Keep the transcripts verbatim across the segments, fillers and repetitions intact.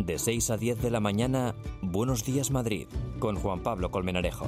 De seis a diez de la mañana, Buenos Días Madrid, con Juan Pablo Colmenarejo.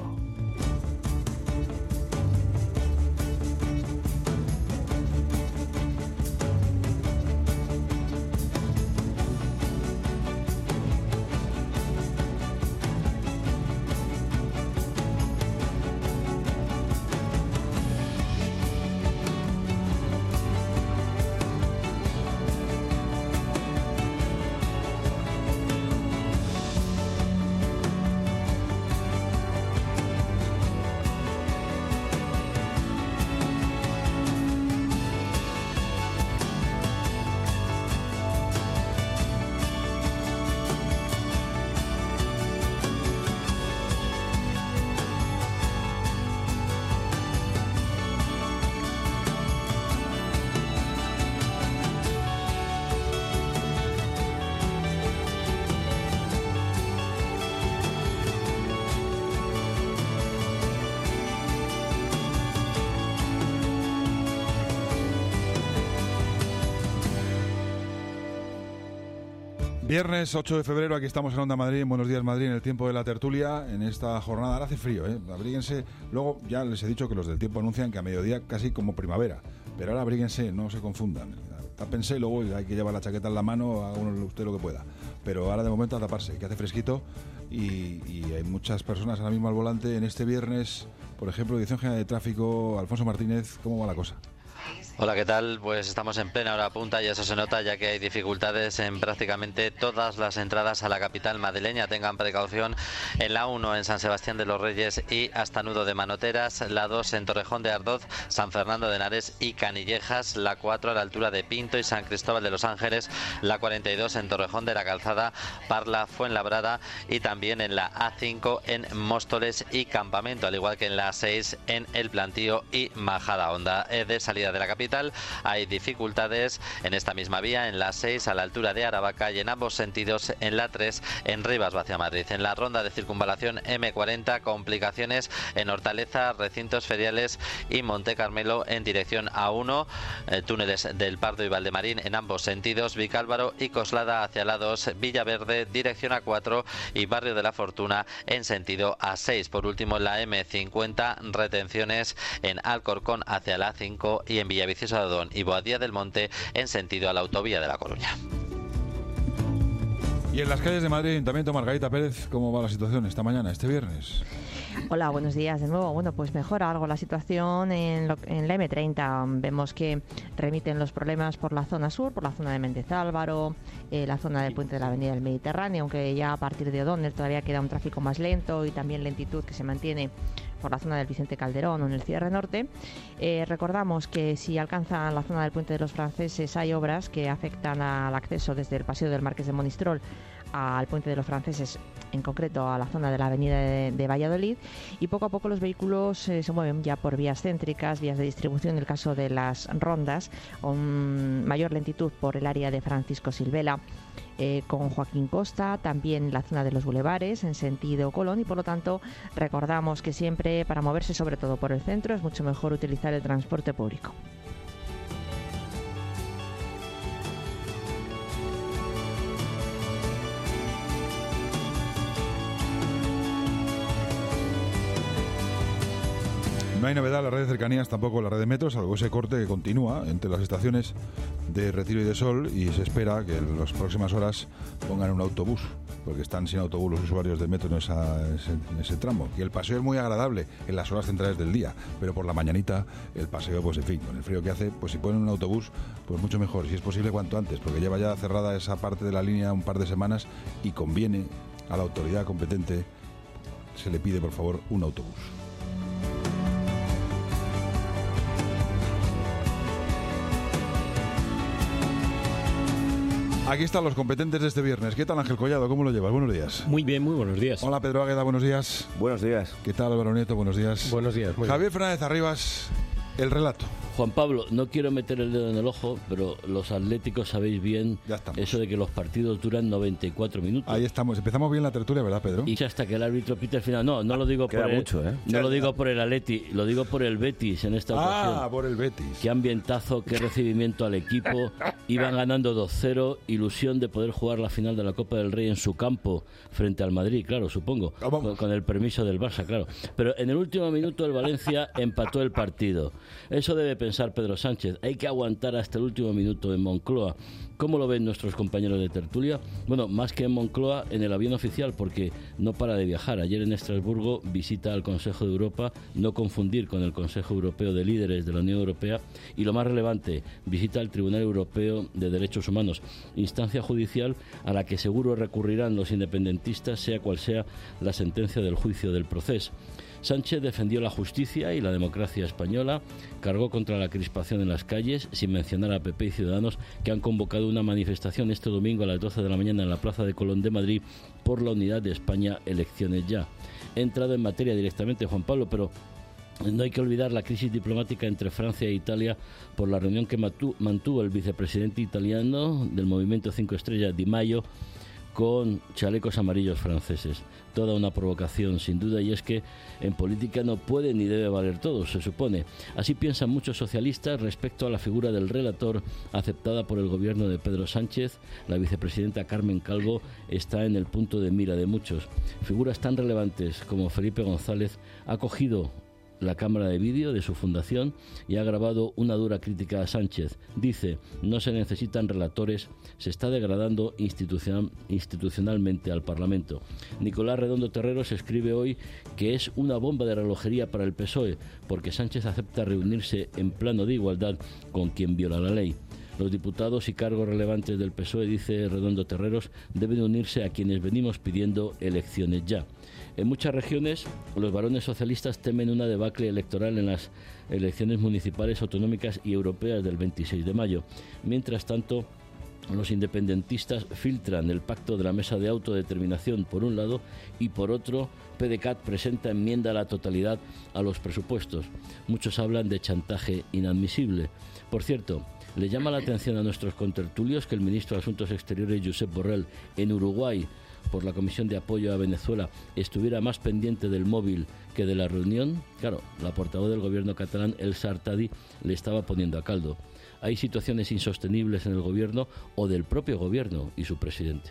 Viernes ocho de febrero, aquí estamos en Onda Madrid, en Buenos Días Madrid, en el tiempo de la tertulia, en esta jornada. Ahora hace frío, ¿eh? Abríguense. Luego ya les he dicho que los del tiempo anuncian que a mediodía casi como primavera. Pero ahora abríguense, no se confundan. Tápense, luego hay que llevar la chaqueta en la mano, haga usted lo que pueda. Pero ahora de momento a taparse, que hace fresquito y, y hay muchas personas ahora mismo al volante. En este viernes, por ejemplo, Dirección General de Tráfico, Alfonso Martínez, ¿cómo va la cosa? Hola, ¿qué tal? Pues estamos en plena hora punta y eso se nota ya que hay dificultades en prácticamente todas las entradas a la capital madrileña. Tengan precaución en la uno en San Sebastián de los Reyes y hasta Nudo de Manoteras, la dos en Torrejón de Ardoz, San Fernando de Henares y Canillejas, la cuatro a la altura de Pinto y San Cristóbal de los Ángeles, la cuarenta y dos en Torrejón de la Calzada, Parla, Fuenlabrada y también en la A cinco en Móstoles y Campamento, al igual que en la A seis en El Plantío y Majadahonda. De salida de la capital hay dificultades en esta misma vía, en la seis a la altura de Aravaca y en ambos sentidos en la tres en Rivas hacia Madrid. En la ronda de circunvalación eme cuarenta, complicaciones en Hortaleza, recintos feriales y Monte Carmelo en dirección A uno, eh, túneles del Pardo y Valdemarín en ambos sentidos, Vicálvaro y Coslada hacia la dos, Villaverde dirección A cuatro y Barrio de la Fortuna en sentido A seis. Por último, en la eme cincuenta, retenciones en Alcorcón hacia la A cinco y en Villaviciosa de Odón y Boadía del Monte en sentido a la autovía de La Coruña. Y en las calles de Madrid, Ayuntamiento, Margarita Pérez, ¿cómo va la situación esta mañana, este viernes? Hola, buenos días de nuevo. Bueno, pues mejora algo la situación en, lo, en la eme treinta. Vemos que remiten los problemas por la zona sur, por la zona de Méndez Álvaro, eh, la zona del puente de la Avenida del Mediterráneo, aunque ya a partir de O'Donnell todavía queda un tráfico más lento y también lentitud que se mantiene por la zona del Vicente Calderón o en el cierre norte. Eh, recordamos que si alcanzan la zona del puente de los Franceses hay obras que afectan al acceso desde el Paseo del Marqués de Monistrol al puente de los Franceses, en concreto a la zona de la avenida de, de Valladolid, y poco a poco los vehículos eh, se mueven ya por vías céntricas, vías de distribución en el caso de las rondas, con mayor lentitud por el área de Francisco Silvela, eh, con Joaquín Costa, también la zona de los bulevares en sentido Colón, y por lo tanto recordamos que siempre para moverse sobre todo por el centro es mucho mejor utilizar el transporte público. No hay novedad en la red de cercanías, tampoco en la red de metros, salvo ese corte que continúa entre las estaciones de Retiro y de Sol, y se espera que en las próximas horas pongan un autobús, porque están sin autobús los usuarios del metro en, esa, ese, en ese tramo. Y el paseo es muy agradable en las horas centrales del día, pero por la mañanita el paseo, pues en fin, con el frío que hace, pues si ponen un autobús, pues mucho mejor, si es posible cuanto antes, porque lleva ya cerrada esa parte de la línea un par de semanas y conviene a la autoridad competente, se le pide por favor un autobús. Aquí están los competentes de este viernes. ¿Qué tal, Ángel Collado? ¿Cómo lo llevas? Buenos días. Muy bien, muy buenos días. Hola, Pedro Águeda, buenos días. Buenos días. ¿Qué tal, Álvaro Nieto? Buenos días. Buenos días. Muy Javier bien. Fernández Arribas. El relato. Juan Pablo, no quiero meter el dedo en el ojo, pero los atléticos sabéis bien eso de que los partidos duran noventa y cuatro minutos. Ahí estamos. Empezamos bien la tertulia, ¿verdad, Pedro? Y hasta que el árbitro pite el final. No, no lo digo por el, mucho, ¿eh? no lo digo por el Atleti, lo digo por el Betis en esta ocasión. Ah, por el Betis. Qué ambientazo, qué recibimiento al equipo. Iban ganando dos cero, ilusión de poder jugar la final de la Copa del Rey en su campo frente al Madrid, claro, supongo, con, con el permiso del Barça, claro. Pero en el último minuto el Valencia empató el partido. Eso debe pensar Pedro Sánchez. Hay que aguantar hasta el último minuto en Moncloa. ¿Cómo lo ven nuestros compañeros de tertulia? Bueno, más que en Moncloa, en el avión oficial, porque no para de viajar. Ayer en Estrasburgo visita al Consejo de Europa, no confundir con el Consejo Europeo de Líderes de la Unión Europea, y lo más relevante, visita al Tribunal Europeo de Derechos Humanos, instancia judicial a la que seguro recurrirán los independentistas, sea cual sea la sentencia del juicio del proceso. Sánchez defendió la justicia y la democracia española, cargó contra la crispación en las calles, sin mencionar a P P y Ciudadanos, que han convocado una manifestación este domingo a las doce de la mañana en la Plaza de Colón de Madrid por la unidad de España, elecciones ya. He entrado en materia directamente, Juan Pablo, pero no hay que olvidar la crisis diplomática entre Francia e Italia por la reunión que mantuvo el vicepresidente italiano del Movimiento Cinco Estrellas, Di Maio, con chalecos amarillos franceses. Toda una provocación, sin duda, y es que en política no puede ni debe valer todo, se supone. Así piensan muchos socialistas respecto a la figura del relator aceptada por el gobierno de Pedro Sánchez. La vicepresidenta Carmen Calvo está en el punto de mira de muchos. Figuras tan relevantes como Felipe González ha cogido la cámara de vídeo de su fundación y ha grabado una dura crítica a Sánchez. Dice, no se necesitan relatores, se está degradando institucional, institucionalmente al Parlamento. Nicolás Redondo Terreros escribe hoy que es una bomba de relojería para el P S O E, porque Sánchez acepta reunirse en plano de igualdad con quien viola la ley. Los diputados y cargos relevantes del P S O E, dice Redondo Terreros, deben unirse a quienes venimos pidiendo elecciones ya. En muchas regiones, los varones socialistas temen una debacle electoral en las elecciones municipales, autonómicas y europeas del veintiséis de mayo. Mientras tanto, los independentistas filtran el pacto de la mesa de autodeterminación por un lado y por otro, P D C A T presenta enmienda a la totalidad a los presupuestos. Muchos hablan de chantaje inadmisible. Por cierto, le llama la atención a nuestros contertulios que el ministro de Asuntos Exteriores, Josep Borrell, en Uruguay, por la Comisión de Apoyo a Venezuela, estuviera más pendiente del móvil que de la reunión. Claro, la portavoz del gobierno catalán, Elsa Artadi, le estaba poniendo a caldo. Hay situaciones insostenibles en el gobierno o del propio gobierno y su presidente.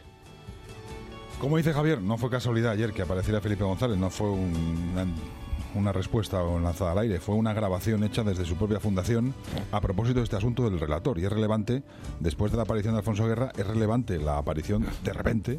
Como dice Javier, no fue casualidad ayer que apareciera Felipe González, no fue un, una, una respuesta o lanzada al aire, fue una grabación hecha desde su propia fundación a propósito de este asunto del relator. Y es relevante, después de la aparición de Alfonso Guerra, es relevante la aparición de repente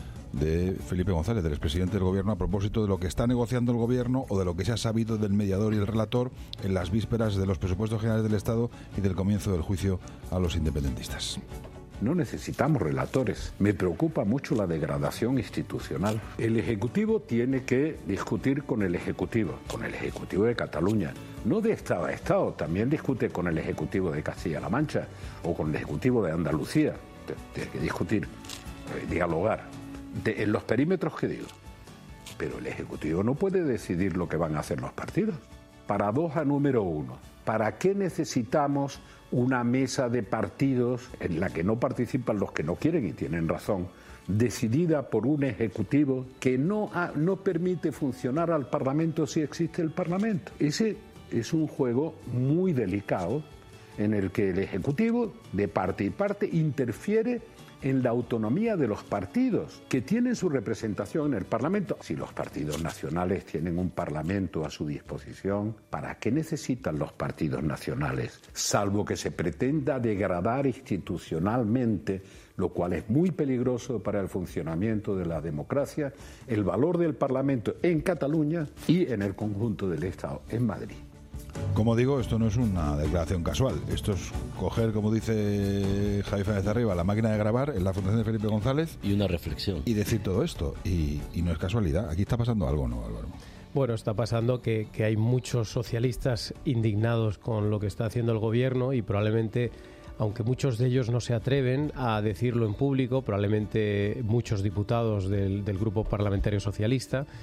de Felipe González, del expresidente del gobierno, a propósito de lo que está negociando el gobierno o de lo que se ha sabido del mediador y el relator en las vísperas de los presupuestos generales del Estado y del comienzo del juicio a los independentistas. No necesitamos relatores. Me preocupa mucho la degradación institucional. El Ejecutivo tiene que discutir con el Ejecutivo, con el Ejecutivo de Cataluña. No de Estado a Estado, también discute con el Ejecutivo de Castilla-La Mancha o con el Ejecutivo de Andalucía. Tiene que discutir, eh, dialogar. De, en los perímetros que digo. Pero el Ejecutivo no puede decidir lo que van a hacer los partidos. Paradoja número uno. ¿Para qué necesitamos una mesa de partidos en la que no participan los que no quieren y tienen razón, decidida por un Ejecutivo que no, ha, no permite funcionar al Parlamento si existe el Parlamento? Ese es un juego muy delicado en el que el Ejecutivo, de parte y parte, interfiere en la autonomía de los partidos, que tienen su representación en el Parlamento. Si los partidos nacionales tienen un Parlamento a su disposición, ¿para qué necesitan los partidos nacionales? Salvo que se pretenda degradar institucionalmente, lo cual es muy peligroso para el funcionamiento de la democracia, el valor del Parlamento en Cataluña y en el conjunto del Estado en Madrid. Como digo, esto no es una declaración casual. Esto es coger, como dice Javi Fernández Arriba, la máquina de grabar en la Fundación de Felipe González. Y una reflexión. Y decir todo esto. Y, y no es casualidad. Aquí está pasando algo, ¿no, Álvaro? Bueno, está pasando que, que hay muchos socialistas indignados con lo que está haciendo el gobierno y probablemente, aunque muchos de ellos no se atreven a decirlo en público, probablemente muchos diputados del, del grupo parlamentario socialista,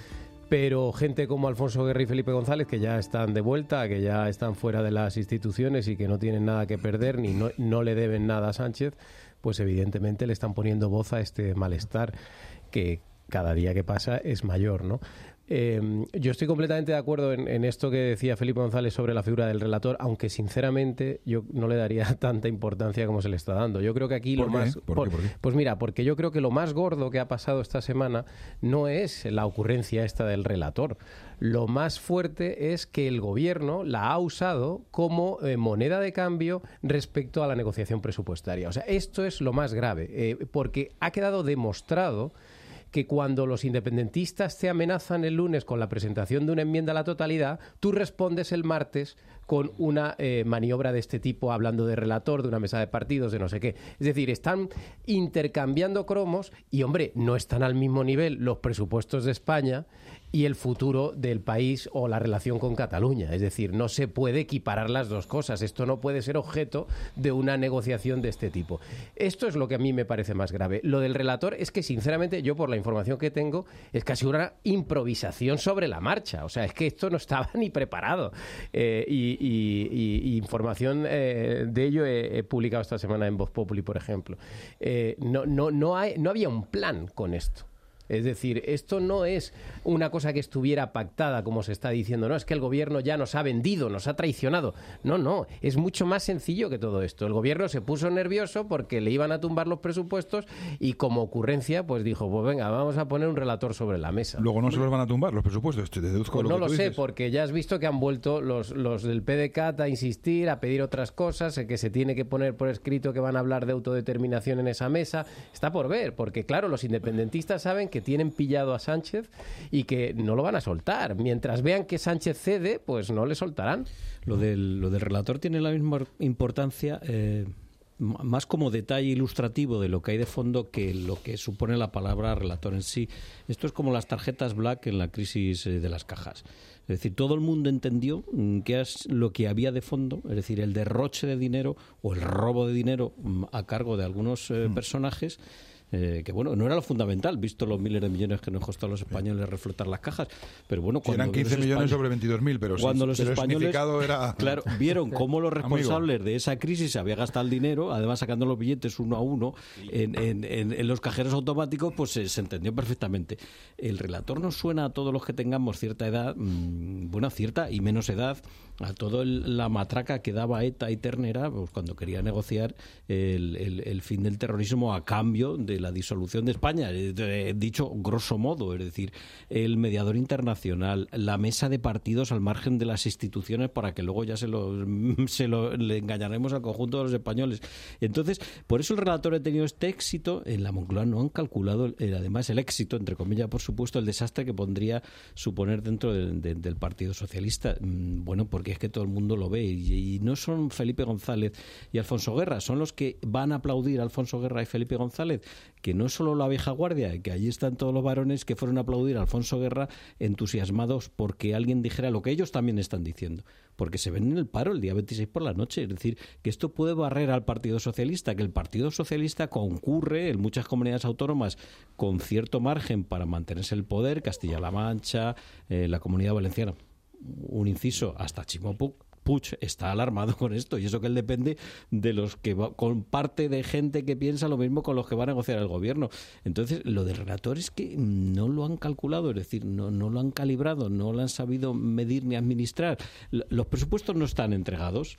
pero gente como Alfonso Guerra y Felipe González, que ya están de vuelta, que ya están fuera de las instituciones y que no tienen nada que perder ni no, no le deben nada a Sánchez, pues evidentemente le están poniendo voz a este malestar que cada día que pasa es mayor, ¿no? Eh, yo estoy completamente de acuerdo en, en esto que decía Felipe González sobre la figura del relator, aunque sinceramente yo no le daría tanta importancia como se le está dando. Yo creo que aquí ¿Por lo qué? más... ¿Por por, qué? ¿Por qué? Pues mira, porque yo creo que lo más gordo que ha pasado esta semana no es la ocurrencia esta del relator. Lo más fuerte es que el gobierno la ha usado como eh, moneda de cambio respecto a la negociación presupuestaria. O sea, esto es lo más grave, eh, porque ha quedado demostrado que cuando los independentistas te amenazan el lunes con la presentación de una enmienda a la totalidad, tú respondes el martes con una eh, maniobra de este tipo, hablando de relator, de una mesa de partidos, de no sé qué. Es decir, están intercambiando cromos y, hombre, no están al mismo nivel los presupuestos de España y el futuro del país o la relación con Cataluña. Es decir, no se puede equiparar las dos cosas. Esto no puede ser objeto de una negociación de este tipo. Esto es lo que a mí me parece más grave. Lo del relator es que, sinceramente, yo por la información que tengo, es casi una improvisación sobre la marcha. O sea, es que esto no estaba ni preparado. Eh, y, y, y, y información eh, de ello he, he publicado esta semana en Voz Populi, por ejemplo. Eh, no, no, no, hay, no había un plan con esto. Es decir, esto no es una cosa que estuviera pactada, como se está diciendo, no, es que el gobierno ya nos ha vendido, nos ha traicionado. No, no, es mucho más sencillo que todo esto. El gobierno se puso nervioso porque le iban a tumbar los presupuestos y como ocurrencia, pues dijo, pues venga, vamos a poner un relator sobre la mesa. Luego no se los van a tumbar los presupuestos, te deduzco Pues lo no que lo tú sé, dices. porque ya has visto que han vuelto los, los del P D C A T a insistir, a pedir otras cosas, que se tiene que poner por escrito que van a hablar de autodeterminación en esa mesa. Está por ver, porque claro, los independentistas saben que tienen pillado a Sánchez y que no lo van a soltar. Mientras vean que Sánchez cede, pues no le soltarán. Lo del, lo del relator tiene la misma importancia, eh, más como detalle ilustrativo de lo que hay de fondo que lo que supone la palabra relator en sí. Esto es como las tarjetas Black en la crisis de las cajas. Es decir, todo el mundo entendió qué es lo que había de fondo, es decir, el derroche de dinero o el robo de dinero a cargo de algunos eh, mm. personajes. Eh, que bueno, no era lo fundamental, visto los miles de millones que nos costó a los españoles reflotar las cajas, pero bueno, cuando eran quince millones sobre veintidós mil, pero, cuando sí, los pero españoles, el significado era... claro, vieron cómo los responsables Amigo. de esa crisis se había gastado el dinero, además sacando los billetes uno a uno en, en, en, en los cajeros automáticos, pues se, se entendió perfectamente. El relator nos suena a todos los que tengamos cierta edad, mmm, bueno, cierta y menos edad, a toda la matraca que daba ETA y Ternera, pues cuando quería negociar el, el, el fin del terrorismo a cambio de la disolución de España, eh, dicho grosso modo, es decir, el mediador internacional, la mesa de partidos al margen de las instituciones para que luego ya se lo, se lo le engañaremos al conjunto de los españoles. Entonces, por eso el relator ha tenido este éxito. En la Moncloa no han calculado, el, además, el éxito, entre comillas, por supuesto, el desastre que podría suponer dentro de, de, del Partido Socialista. Bueno, porque es que todo el mundo lo ve y, y no son Felipe González y Alfonso Guerra, son los que van a aplaudir a Alfonso Guerra y Felipe González, que no es solo la vieja guardia, que allí están todos los varones que fueron a aplaudir a Alfonso Guerra entusiasmados porque alguien dijera lo que ellos también están diciendo, porque se ven en el paro el día veintiséis por la noche. Es decir, que esto puede barrer al Partido Socialista, que el Partido Socialista concurre en muchas comunidades autónomas con cierto margen para mantenerse el poder, Castilla-La Mancha, eh, la Comunidad Valenciana. Un inciso, hasta Chimo Puig está alarmado con esto, y eso que él depende de los que va, con parte de gente que piensa lo mismo con los que va a negociar el gobierno. Entonces, lo del relator es que no lo han calculado, es decir, no, no lo han calibrado, no lo han sabido medir ni administrar. Los presupuestos no están entregados.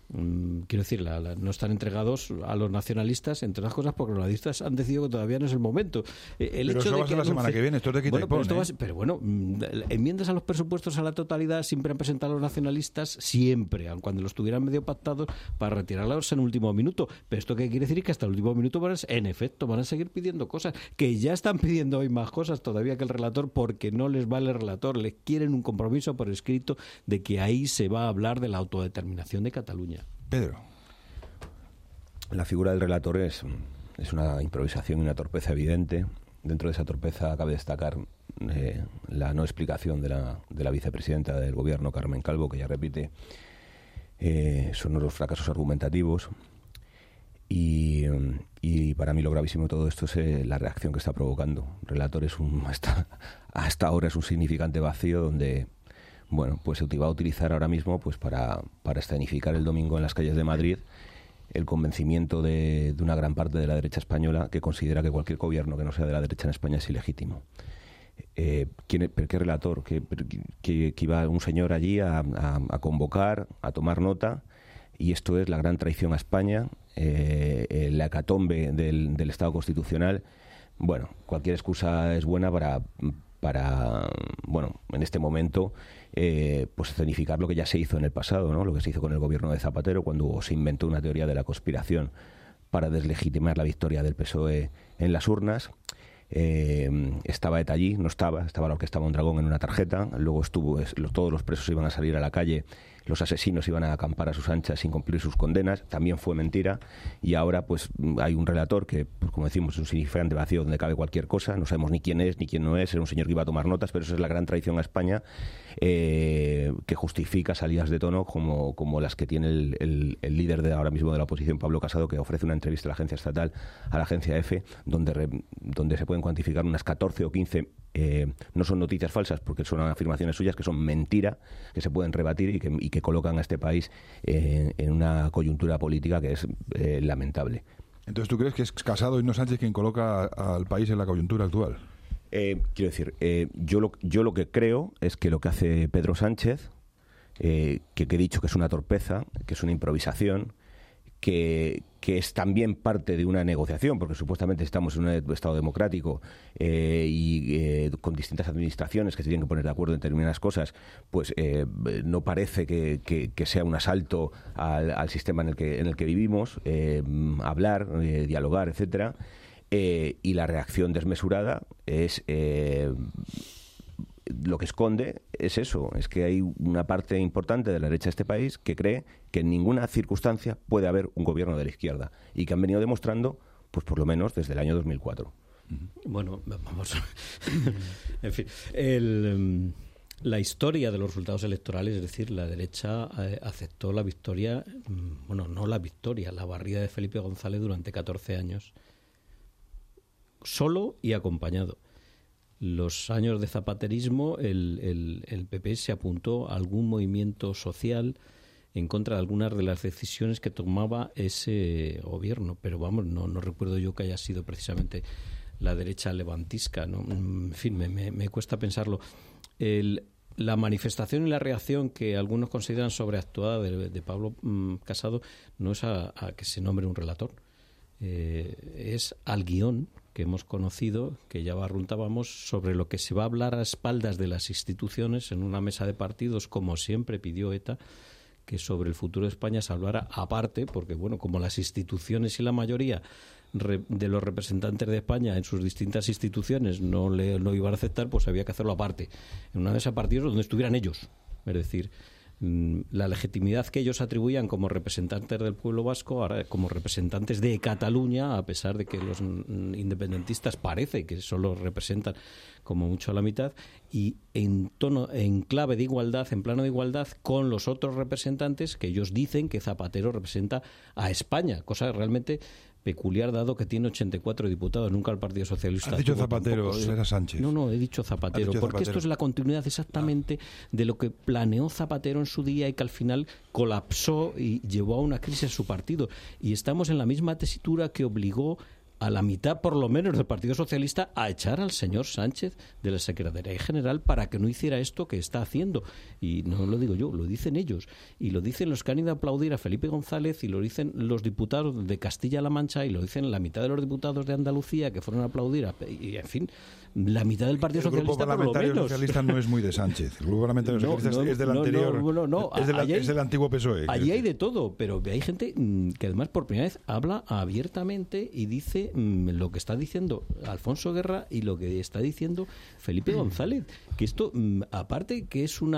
Quiero decir, la, la, no están entregados a los nacionalistas, entre otras cosas porque los nacionalistas han decidido que todavía no es el momento. El pero hecho eso de va a ser que la semana anuncie... que viene, esto es de quita bueno, y pon, pero, esto ¿eh? va a ser... pero bueno, enmiendas a los presupuestos a la totalidad siempre han presentado los nacionalistas, siempre, aun cuando los tuvieran medio pactados, para retirarlos en último minuto. Pero esto qué quiere decir es que hasta el último minuto van a, en efecto van a seguir pidiendo cosas, que ya están pidiendo hoy más cosas todavía que el relator, porque no les vale el relator, les quieren un compromiso por escrito de que ahí se va a hablar de la autodeterminación de Cataluña. Pedro. La figura del relator es, es una improvisación y una torpeza evidente. Dentro de esa torpeza cabe destacar eh, la no explicación de la, de la vicepresidenta del Gobierno, Carmen Calvo, que ya repite eh, sonoros fracasos argumentativos. Y, y para mí lo gravísimo de todo esto es eh, la reacción que está provocando. Relator es un, hasta, hasta ahora es un significante vacío donde, bueno, pues se va a utilizar ahora mismo pues para, para escenificar el domingo en las calles de Madrid el convencimiento de, de una gran parte de la derecha española que considera que cualquier gobierno que no sea de la derecha en España es ilegítimo. Eh, ¿quién, ¿Qué relator? Que, que, que iba un señor allí a, a, a convocar, a tomar nota, y esto es la gran traición a España, eh, la hecatombe del, del Estado constitucional. Bueno, cualquier excusa es buena para, para bueno, en este momento, eh, pues escenificar lo que ya se hizo en el pasado, ¿no? Lo que se hizo con el gobierno de Zapatero, cuando se inventó una teoría de la conspiración para deslegitimar la victoria del P S O E en las urnas. Eh, estaba ETA allí, no estaba, estaba la Orquesta Mondragón en una tarjeta, luego estuvo, es, los, todos los presos iban a salir a la calle, los asesinos iban a acampar a sus anchas sin cumplir sus condenas, también fue mentira, y ahora pues hay un relator que, pues, como decimos, es un significante vacío donde cabe cualquier cosa, no sabemos ni quién es, ni quién no es, era un señor que iba a tomar notas, pero eso es la gran traición a España, eh, que justifica salidas de tono como, como las que tiene el, el, el líder de ahora mismo de la oposición, Pablo Casado, que ofrece una entrevista a la agencia estatal, a la agencia EFE, donde, re, donde se pueden cuantificar unas catorce o quince, eh, no son noticias falsas porque son afirmaciones suyas, que son mentira, que se pueden rebatir y que, y que colocan a este país eh, en una coyuntura política que es eh, lamentable. Entonces, ¿tú crees que es Casado y no Sánchez quien coloca al país en la coyuntura actual? Eh, quiero decir, eh, yo, lo, yo lo que creo es que lo que hace Pedro Sánchez, eh, que, que he dicho que es una torpeza, que es una improvisación, que, que es también parte de una negociación, porque supuestamente estamos en un Estado democrático eh, y eh, con distintas administraciones que se tienen que poner de acuerdo en determinadas cosas, pues eh, no parece que, que, que sea un asalto al, al sistema en el que, en el que vivimos, eh, hablar, eh, dialogar, etcétera, eh, y la reacción desmesurada es... Eh, lo que esconde es eso, es que hay una parte importante de la derecha de este país que cree que en ninguna circunstancia puede haber un gobierno de la izquierda y que han venido demostrando, pues por lo menos desde el año dos mil cuatro. Bueno, vamos. En fin, el, la historia de los resultados electorales, es decir, la derecha eh, aceptó la victoria, bueno, no la victoria, la barrida de Felipe González durante catorce años, solo y acompañado. Los años de zapaterismo, el, el, el P P se apuntó a algún movimiento social en contra de algunas de las decisiones que tomaba ese gobierno, pero vamos, no, no recuerdo yo que haya sido precisamente la derecha levantisca, ¿no? En fin, me, me, me cuesta pensarlo. El, la manifestación y la reacción que algunos consideran sobreactuada de, de Pablo mmm, Casado no es a, a que se nombre un relator, eh, es al guión que hemos conocido, que ya barruntábamos, sobre lo que se va a hablar a espaldas de las instituciones en una mesa de partidos, como siempre pidió ETA, que sobre el futuro de España se hablara aparte, porque bueno, como las instituciones y la mayoría re, de los representantes de España en sus distintas instituciones no le no iban a aceptar, pues había que hacerlo aparte, en una mesa de partidos donde estuvieran ellos, es decir, la legitimidad que ellos atribuían como representantes del pueblo vasco, ahora como representantes de Cataluña, a pesar de que los independentistas parece que solo representan como mucho a la mitad, y en tono, en clave de igualdad, en plano de igualdad con los otros representantes que ellos dicen que Zapatero representa a España, cosa realmente peculiar dado que tiene ochenta y cuatro diputados, nunca el Partido Socialista. ¿Has dicho Zapatero, era Sánchez? No, no, he dicho Zapatero, dicho porque Zapatero. esto es la continuidad exactamente ah. de lo que planeó Zapatero en su día y que al final colapsó y llevó a una crisis en su partido. Y estamos en la misma tesitura que obligó a la mitad, por lo menos, del Partido Socialista a echar al señor Sánchez de la Secretaría General para que no hiciera esto que está haciendo. Y no lo digo yo, lo dicen ellos. Y lo dicen los que han ido a aplaudir a Felipe González, y lo dicen los diputados de Castilla-La Mancha, y lo dicen la mitad de los diputados de Andalucía que fueron a aplaudir. A, y, en fin, la mitad del Partido el Socialista, por lo menos. El Grupo Parlamentario Socialista no es muy de Sánchez. El Grupo Parlamentario no, Socialista no, es del no, anterior. No, no, no, es, del, hay, es del antiguo P S O E. Allí hay de todo, pero hay gente mmm, que además por primera vez habla abiertamente y dice mmm, lo que está diciendo Alfonso Guerra y lo que está diciendo Felipe González, que esto, aparte que es una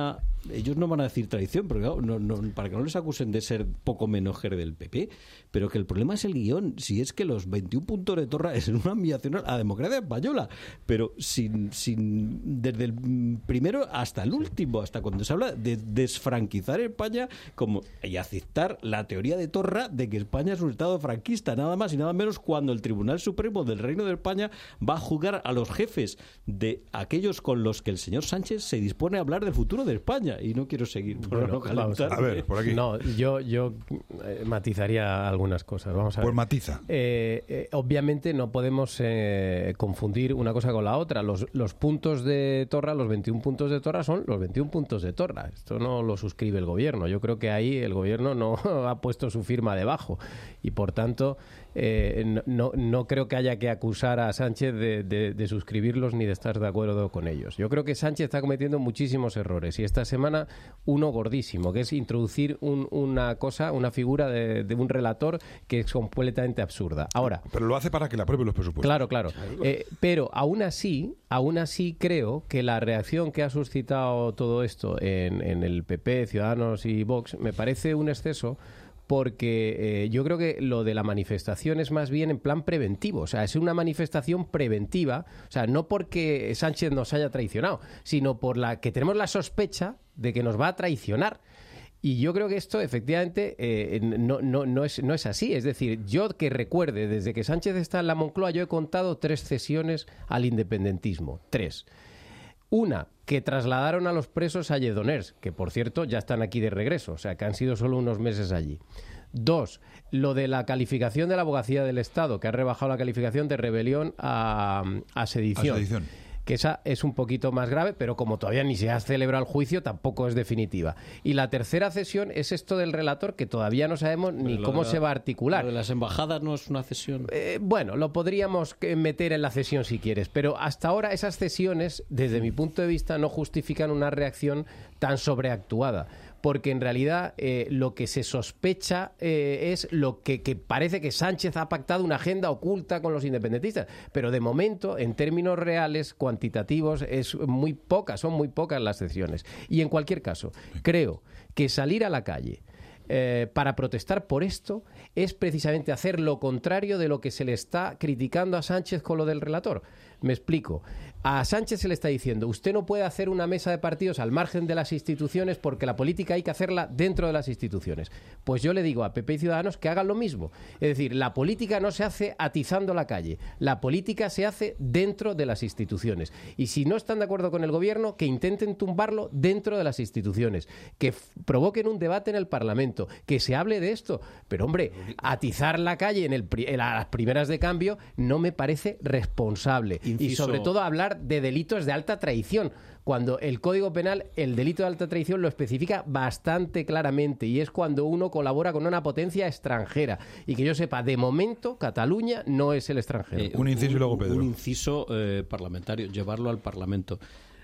ellos no van a decir traición, porque claro, no, no, para que no les acusen de ser poco menojer del P P, pero que el problema es el guión. Si es que los veintiún puntos de Torra es una humillación a la democracia española, pero sin, sin desde el primero hasta el último, hasta cuando se habla de desfranquizar España como, y aceptar la teoría de Torra de que España es un estado franquista, nada más y nada menos, cuando el Tribunal Supremo del Reino de España va a juzgar a los jefes de aquellos con los que el señor Sánchez se dispone a hablar del futuro de España. Y no quiero seguir por bueno, no calentar. A ver, por aquí. No, yo, yo eh, matizaría algunas cosas. Vamos a ver. Pues matiza. Eh, eh, obviamente no podemos eh, confundir una cosa con la otra. Los, los puntos de Torra, los veintiún puntos de Torra son los veintiún puntos de Torra. Esto no lo suscribe el gobierno. Yo creo que ahí el gobierno no ha puesto su firma debajo. Y por tanto, eh, no, no creo que haya que acusar a Sánchez de, de, de suscribirlos ni de estar de acuerdo con ellos. Yo creo que Sánchez está cometiendo muchísimos errores. Y esta semana uno gordísimo, que es introducir un, una cosa, una figura de, de un relator que es completamente absurda. Ahora, pero lo hace para que le aprueben los presupuestos. Claro, claro. Eh, pero aún así, aún así creo que la reacción que ha suscitado todo esto en, en el P P, Ciudadanos y Vox me parece un exceso. Porque eh, yo creo que lo de la manifestación es más bien en plan preventivo. O sea, es una manifestación preventiva. O sea, no porque Sánchez nos haya traicionado, sino por la que tenemos la sospecha de que nos va a traicionar. Y yo creo que esto, efectivamente, eh, no, no, no, es, no es así. Es decir, yo que recuerde, desde que Sánchez está en la Moncloa, yo he contado tres cesiones al independentismo. Tres. Una, que trasladaron a los presos a Lledoners, que por cierto ya están aquí de regreso, o sea que han sido solo unos meses allí. Dos, lo de la calificación de la abogacía del Estado, que ha rebajado la calificación de rebelión a, a sedición. A sedición. Que esa es un poquito más grave, pero como todavía ni se ha celebrado el juicio, tampoco es definitiva. Y la tercera cesión es esto del relator, que todavía no sabemos ni cómo se va a articular. Lo de las embajadas no es una cesión. Eh, bueno, lo podríamos meter en la cesión si quieres, pero hasta ahora esas cesiones, desde mi punto de vista, no justifican una reacción tan sobreactuada. Porque en realidad eh, lo que se sospecha eh, es lo que, que parece que Sánchez ha pactado una agenda oculta con los independentistas. Pero de momento, en términos reales, cuantitativos, es muy pocas, son muy pocas las cesiones. Y en cualquier caso, creo que salir a la calle eh, para protestar por esto es precisamente hacer lo contrario de lo que se le está criticando a Sánchez con lo del relator. Me explico. A Sánchez se le está diciendo, usted no puede hacer una mesa de partidos al margen de las instituciones porque la política hay que hacerla dentro de las instituciones. Pues yo le digo a P P y Ciudadanos que hagan lo mismo. Es decir, la política no se hace atizando la calle. La política se hace dentro de las instituciones. Y si no están de acuerdo con el gobierno, que intenten tumbarlo dentro de las instituciones. Que f- provoquen un debate en el Parlamento. Que se hable de esto. Pero, hombre, atizar la calle en, el pri- en las primeras de cambio no me parece responsable. Inciso... Y sobre todo hablar de delitos de alta traición, cuando el Código Penal, el delito de alta traición lo especifica bastante claramente, y es cuando uno colabora con una potencia extranjera. Y que yo sepa, de momento, Cataluña no es el extranjero. Eh, un inciso y luego Pedro. Un inciso eh, parlamentario, llevarlo al Parlamento.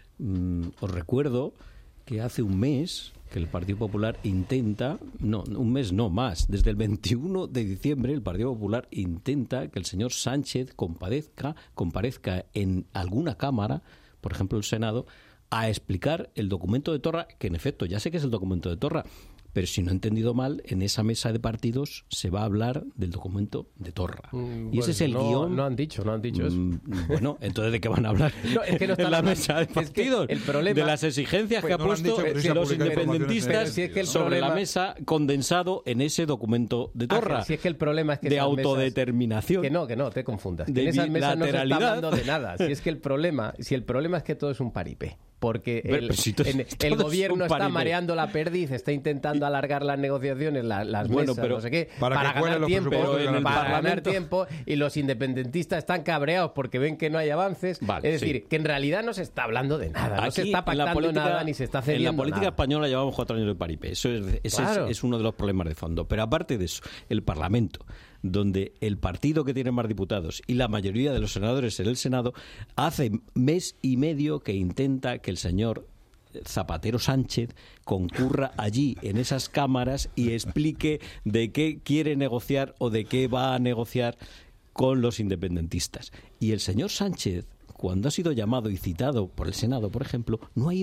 Mm, os recuerdo que hace un mes que el Partido Popular intenta, no, un mes no más, desde el veintiuno de diciembre el Partido Popular intenta que el señor Sánchez comparezca, comparezca en alguna cámara, por ejemplo el Senado, a explicar el documento de Torra, que en efecto ya sé que es el documento de Torra, pero si no he entendido mal, en esa mesa de partidos se va a hablar del documento de Torra. Mm, y pues ese es el no, guión. No han dicho, no han dicho eso. Mm, bueno, entonces ¿de qué van a hablar? No, es que no en la mesa de partidos. Es que el problema, de las exigencias pues, que ha no puesto dicho, eh, los independentistas si es que sobre problema, la mesa condensado en ese documento de Torra. Ah, si es que el problema es que de autodeterminación. Mesas, que no, que no, te confundas. Que de en esas mesas no se está hablando de nada. Si es que el problema, si el problema es que todo es un paripé. Porque el, si todo, en, el gobierno está paripé. mareando la perdiz, está intentando alargar las negociaciones, la, las bueno, mesas, pero, no sé qué, para, para ganar tiempo, para ganar tiempo, y los independentistas están cabreados porque ven que no hay avances. Vale, es decir, sí. que en realidad no se está hablando de nada, Aquí, no se está pactando política, nada ni se está cediendo En la política nada. española llevamos cuatro años de paripé. Eso es, ese claro. es, es uno de los problemas de fondo. Pero aparte de eso, el Parlamento, donde el partido que tiene más diputados y la mayoría de los senadores en el Senado, hace mes y medio que intenta que el señor Zapatero Sánchez concurra allí en esas cámaras y explique de qué quiere negociar o de qué va a negociar con los independentistas. Y el señor Sánchez, cuando ha sido llamado y citado por el Senado, por ejemplo, no ha ido.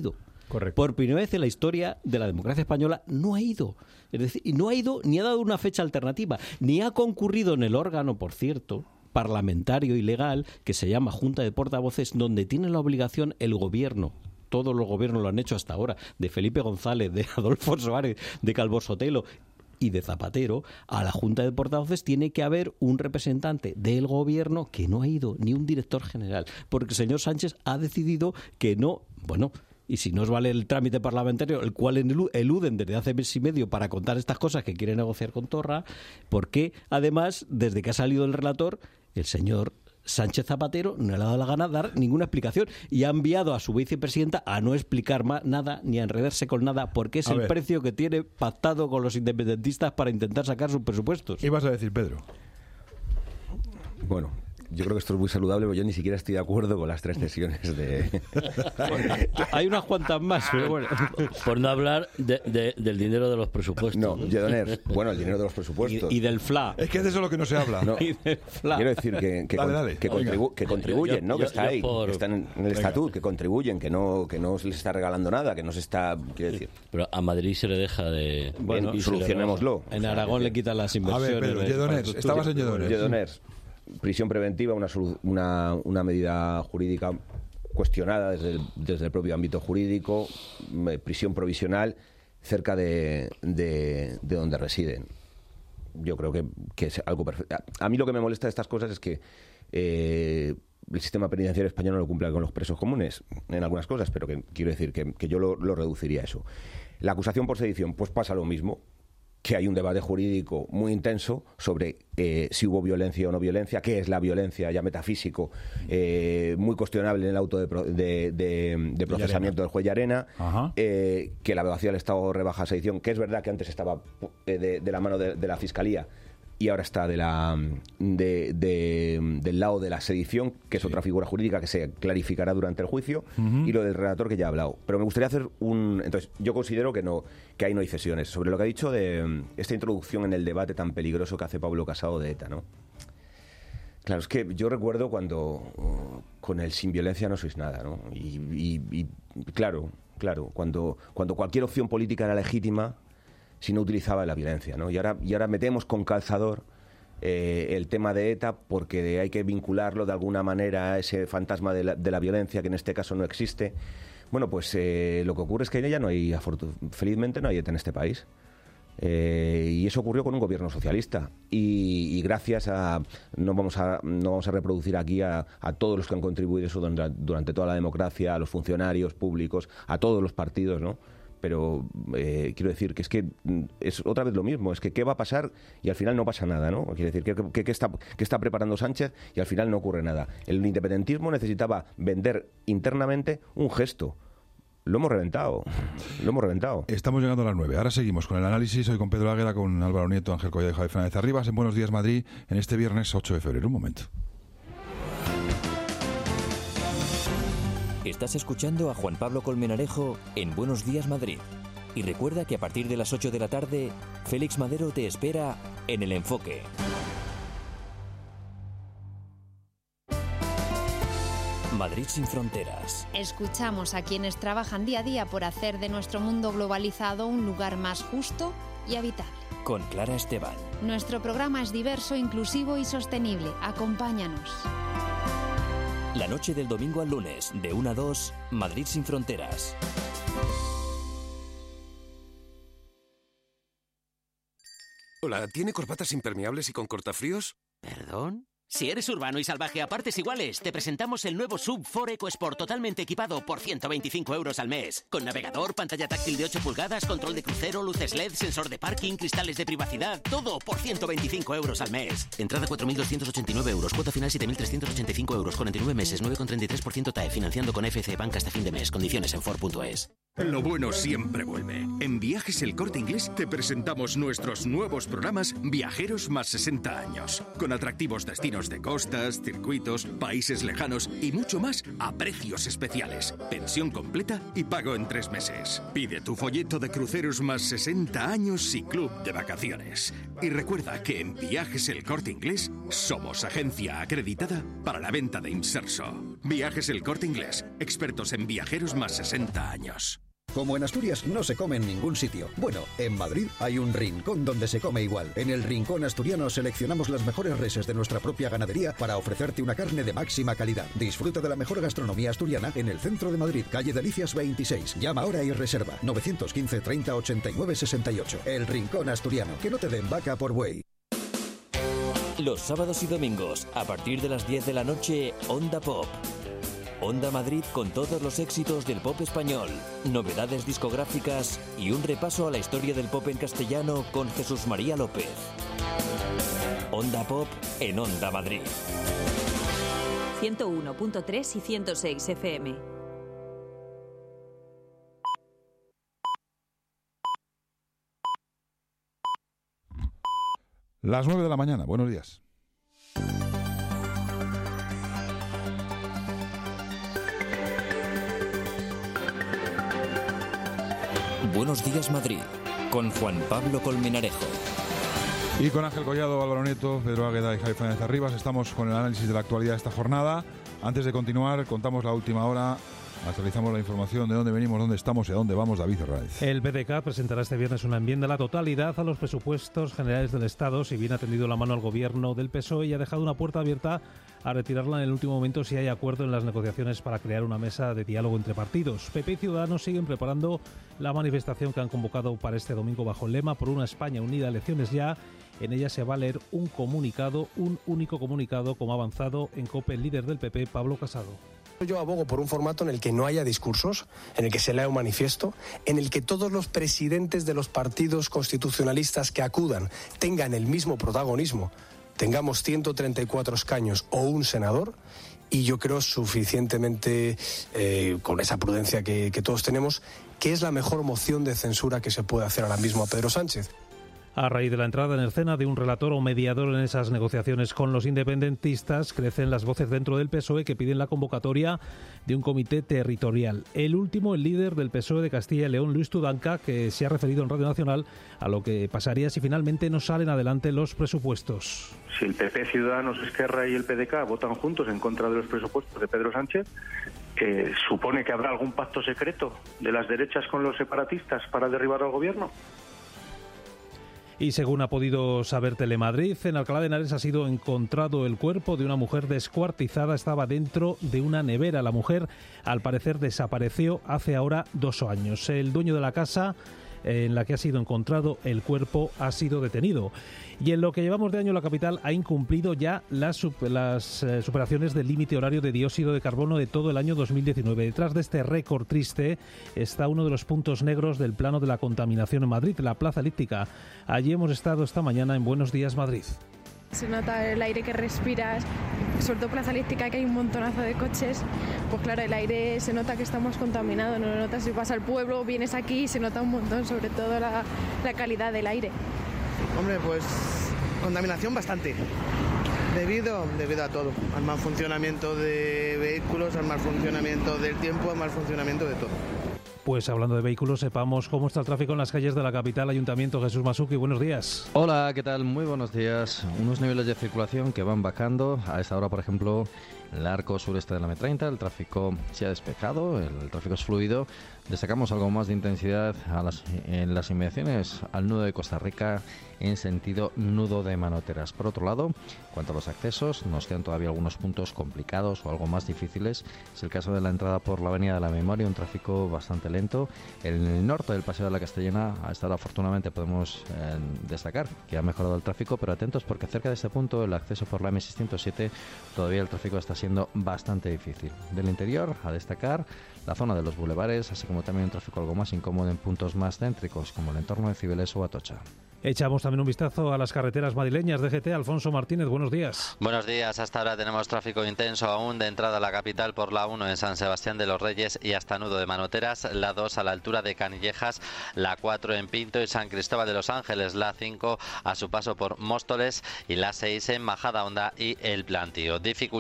Correcto. Por primera vez en la historia de la democracia española no ha ido. Es decir, y no ha ido ni ha dado una fecha alternativa, ni ha concurrido en el órgano, por cierto, parlamentario y legal, que se llama Junta de Portavoces, donde tiene la obligación el gobierno. Todos los gobiernos lo han hecho hasta ahora, de Felipe González, de Adolfo Suárez, de Calvo Sotelo y de Zapatero. A la Junta de Portavoces tiene que haber un representante del gobierno, que no ha ido, ni un director general, porque el señor Sánchez ha decidido que no, bueno, y si no os vale el trámite parlamentario, el cual eluden desde hace mes y medio para contar estas cosas que quiere negociar con Torra, porque además, desde que ha salido el relator, el señor Sánchez Zapatero no le ha dado la gana dar ninguna explicación y ha enviado a su vicepresidenta a no explicar más nada ni a enredarse con nada, porque es a el ver. precio que tiene pactado con los independentistas para intentar sacar sus presupuestos. ¿Qué ibas a decir, Pedro? Bueno, yo creo que esto es muy saludable, porque yo ni siquiera estoy de acuerdo con las tres cesiones de... Hay unas cuantas más, pero bueno. Por no hablar de, de, del dinero de los presupuestos. No, Lledoners, bueno, el dinero de los presupuestos. Y, y del F L A. Es que es de eso lo que no se habla. No, y del F L A. Quiero decir que, que, dale, con, dale. que, contribu que contribuyen, yo, ¿no? Yo, que está yo ahí, por... que están en el estatuto, que contribuyen, que no, que no se les está regalando nada, que no se está... Quiero decir... Pero a Madrid se le deja de... Bueno, y solucionémoslo. En Aragón le quitan las inversiones. A ver, Pedro, Lledoners, estabas en Lledoners. Lledoners. Prisión preventiva, una, una, una medida jurídica cuestionada desde el, desde el propio ámbito jurídico, prisión provisional cerca de, de, de donde residen. Yo creo que, que es algo perfecto. A mí lo que me molesta de estas cosas es que eh, el sistema penitenciario español no lo cumple con los presos comunes en algunas cosas, pero que quiero decir que, que yo lo, lo reduciría a eso. La acusación por sedición, pues pasa lo mismo, que hay un debate jurídico muy intenso sobre eh, si hubo violencia o no violencia, qué es la violencia ya metafísico, eh, muy cuestionable en el auto de, pro, de, de, de procesamiento del juez Llarena, eh, que la abogacía del Estado rebaja a sedición, que es verdad que antes estaba eh, de, de la mano de, de la Fiscalía y ahora está de la de, de, del lado de la sedición, que es sí. otra figura jurídica que se clarificará durante el juicio, uh-huh. y lo del relator que ya he hablado. Pero me gustaría hacer un... Entonces, yo considero que no que ahí no hay cesiones. Sobre lo que ha dicho de esta introducción en el debate tan peligroso que hace Pablo Casado de ETA, ¿no? Claro, es que yo recuerdo cuando uh, con el sin violencia no sois nada, ¿no? Y, y, y claro, claro, cuando, cuando cualquier opción política era legítima, si no utilizaba la violencia, ¿no? Y ahora, y ahora metemos con calzador eh, el tema de ETA porque hay que vincularlo de alguna manera a ese fantasma de la, de la violencia que en este caso no existe. Bueno, pues eh, lo que ocurre es que ya no hay, felizmente no hay ETA en este país. Eh, y eso ocurrió con un gobierno socialista y, y gracias a no vamos a no vamos a reproducir aquí a, a todos los que han contribuido eso durante, durante toda la democracia, a los funcionarios públicos, a todos los partidos, ¿no? Pero eh, quiero decir que es que es otra vez lo mismo, es que qué va a pasar y al final no pasa nada, ¿no? Quiero decir, ¿qué, qué, qué, está, qué está preparando Sánchez y al final no ocurre nada? El independentismo necesitaba vender internamente un gesto. Lo hemos reventado, lo hemos reventado. Estamos llegando a las nueve. Ahora seguimos con el análisis, hoy con Pedro Águeda, con Álvaro Nieto, Ángel Collado y Javier Fernández Arribas, en Buenos Días Madrid, en este viernes ocho de febrero. Un momento. Estás escuchando a Juan Pablo Colmenarejo en Buenos Días Madrid. Y recuerda que a partir de las ocho de la tarde, Félix Madero te espera en El Enfoque. Madrid sin fronteras. Escuchamos a quienes trabajan día a día por hacer de nuestro mundo globalizado un lugar más justo y habitable. Con Clara Esteban. Nuestro programa es diverso, inclusivo y sostenible. Acompáñanos. La noche del domingo al lunes, de una a dos, Madrid sin fronteras. Hola, ¿tiene corbatas impermeables y con cortafríos? ¿Perdón? Si eres urbano y salvaje a partes iguales, te presentamos el nuevo S U V Ford EcoSport totalmente equipado por ciento veinticinco euros al mes. Con navegador, pantalla táctil de ocho pulgadas, control de crucero, luces L E D, sensor de parking, cristales de privacidad, todo por ciento veinticinco euros al mes. Entrada cuatro mil doscientos ochenta y nueve euros, cuota final siete mil trescientos ochenta y cinco euros, cuarenta y nueve meses, nueve coma treinta y tres por ciento T A E, financiando con F C Bank hasta fin de mes. Condiciones en Ford punto es. Lo bueno siempre vuelve. En Viajes El Corte Inglés te presentamos nuestros nuevos programas Viajeros más sesenta años, con atractivos destinos de costas, circuitos, países lejanos y mucho más a precios especiales. Pensión completa y pago en tres meses. Pide tu folleto de cruceros más sesenta años y club de vacaciones. Y recuerda que en Viajes El Corte Inglés somos agencia acreditada para la venta de inserso. Viajes El Corte Inglés, expertos en viajeros más sesenta años. Como en Asturias no se come en ningún sitio. Bueno, en Madrid hay un rincón donde se come igual. En el Rincón Asturiano seleccionamos las mejores reses de nuestra propia ganadería para ofrecerte una carne de máxima calidad. Disfruta de la mejor gastronomía asturiana en el centro de Madrid, calle Delicias veintiséis. Llama ahora y reserva novecientos quince treinta ochenta y nueve sesenta y ocho. El Rincón Asturiano. Que no te den vaca por buey. Los sábados y domingos, a partir de las diez de la noche, Onda Pop. Onda Madrid con todos los éxitos del pop español, novedades discográficas y un repaso a la historia del pop en castellano con Jesús María López. Onda Pop en Onda Madrid. ciento uno punto tres y ciento seis F M. Las nueve de la mañana, buenos días. Buenos días Madrid, con Juan Pablo Colmenarejo. Y con Ángel Collado, Álvaro Nieto, Pedro Águeda y Javier Fernández Arribas estamos con el análisis de la actualidad de esta jornada. Antes de continuar, contamos la última hora. Actualizamos la información de dónde venimos, dónde estamos y a dónde vamos. David Herráez. El B D K presentará este viernes una enmienda a la totalidad a los presupuestos generales del Estado, si bien ha tendido la mano al gobierno del P S O E y ha dejado una puerta abierta a retirarla en el último momento si hay acuerdo en las negociaciones para crear una mesa de diálogo entre partidos. P P y Ciudadanos siguen preparando la manifestación que han convocado para este domingo bajo el lema Por una España unida, elecciones ya. En ella se va a leer un comunicado, un único comunicado, como ha avanzado en COPE el líder del P P, Pablo Casado. Yo abogo por un formato en el que no haya discursos, en el que se lea un manifiesto, en el que todos los presidentes de los partidos constitucionalistas que acudan tengan el mismo protagonismo, tengamos ciento treinta y cuatro escaños o un senador, y yo creo suficientemente, eh, con esa prudencia que, que todos tenemos, que es la mejor moción de censura que se puede hacer ahora mismo a Pedro Sánchez. A raíz de la entrada en escena de un relator o mediador en esas negociaciones con los independentistas, crecen las voces dentro del P S O E que piden la convocatoria de un comité territorial. El último, el líder del P S O E de Castilla y León, Luis Tudanca, que se ha referido en Radio Nacional a lo que pasaría si finalmente no salen adelante los presupuestos. Si el P P, Ciudadanos, Esquerra y el P D K votan juntos en contra de los presupuestos de Pedro Sánchez, eh, ¿supone que habrá algún pacto secreto de las derechas con los separatistas para derribar al gobierno? Y según ha podido saber Telemadrid, en Alcalá de Henares ha sido encontrado el cuerpo de una mujer descuartizada. Estaba dentro de una nevera. La mujer, al parecer, desapareció hace ahora dos años. El dueño de la casa en la que ha sido encontrado el cuerpo ha sido detenido. Y en lo que llevamos de año, la capital ha incumplido ya las, las eh, superaciones del límite horario de dióxido de carbono de todo el año dos mil diecinueve. Detrás de este récord triste está uno de los puntos negros del plano de la contaminación en Madrid, la Plaza Elíptica. Allí hemos estado esta mañana en Buenos Días Madrid. Se nota el aire que respiras, sobre todo Plaza Elíptica, que hay un montonazo de coches. Pues claro, el aire se nota que estamos contaminados, no lo notas si vas al pueblo, vienes aquí, se nota un montón, sobre todo la, la calidad del aire. Hombre, pues contaminación bastante, debido, debido a todo, al mal funcionamiento de vehículos, al mal funcionamiento del tiempo, al mal funcionamiento de todo. Pues hablando de vehículos, sepamos cómo está el tráfico en las calles de la capital. Ayuntamiento, Jesús Masuki, buenos días. Hola, ¿qué tal? Muy buenos días. Unos niveles de circulación que van bajando. A esta hora, por ejemplo, en el arco sureste de la eme treinta, el tráfico se ha despejado, el, el tráfico es fluido. Destacamos algo más de intensidad a las, en las inmediaciones al nudo de Costa Rica en sentido nudo de Manoteras. Por otro lado, en cuanto a los accesos, nos quedan todavía algunos puntos complicados o algo más difíciles. Es el caso de la entrada por la Avenida de la Memoria, un tráfico bastante lento. En el norte del Paseo de la Castellana, a esta hora afortunadamente podemos eh, destacar que ha mejorado el tráfico, pero atentos porque cerca de este punto el acceso por la eme seiscientos siete todavía el tráfico está siendo bastante difícil. Del interior, a destacar la zona de los bulevares, así como también un tráfico algo más incómodo en puntos más céntricos como el entorno de Cibeles o Atocha. Echamos también un vistazo a las carreteras madrileñas. D G T, Alfonso Martínez, buenos días. Buenos días. Hasta ahora tenemos tráfico intenso aún de entrada a la capital por la uno en San Sebastián de los Reyes y hasta Nudo de Manoteras, la dos a la altura de Canillejas, la cuatro en Pinto y San Cristóbal de los Ángeles, la cinco a su paso por Móstoles y la seis en Majadahonda y El Plantío. Dificultades de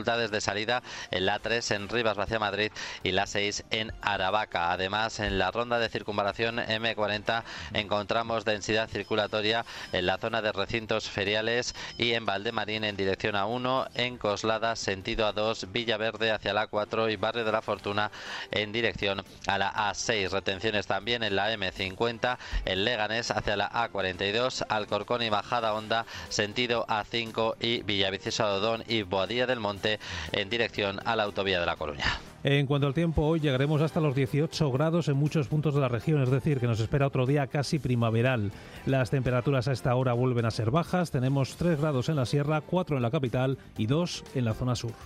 salida en la A tres en Rivas hacia Madrid y la seis en Aravaca. Además, en la ronda de circunvalación eme cuarenta encontramos densidad circulatoria en la zona de recintos feriales y en Valdemarín en dirección A uno, en Coslada sentido A dos, Villaverde hacia la A cuatro y Barrio de la Fortuna en dirección a la A seis. Retenciones también en la eme cincuenta, en Leganés hacia la A cuarenta y dos, Alcorcón y Majada Honda sentido A cinco y Villaviciosa de Odón y Boadilla del Monte en dirección a la autovía de La Coruña. En cuanto al tiempo, hoy llegaremos hasta los dieciocho grados en muchos puntos de la región, es decir, que nos espera otro día casi primaveral. Las temperaturas a esta hora vuelven a ser bajas, tenemos tres grados en la sierra, cuatro en la capital y dos en la zona sur.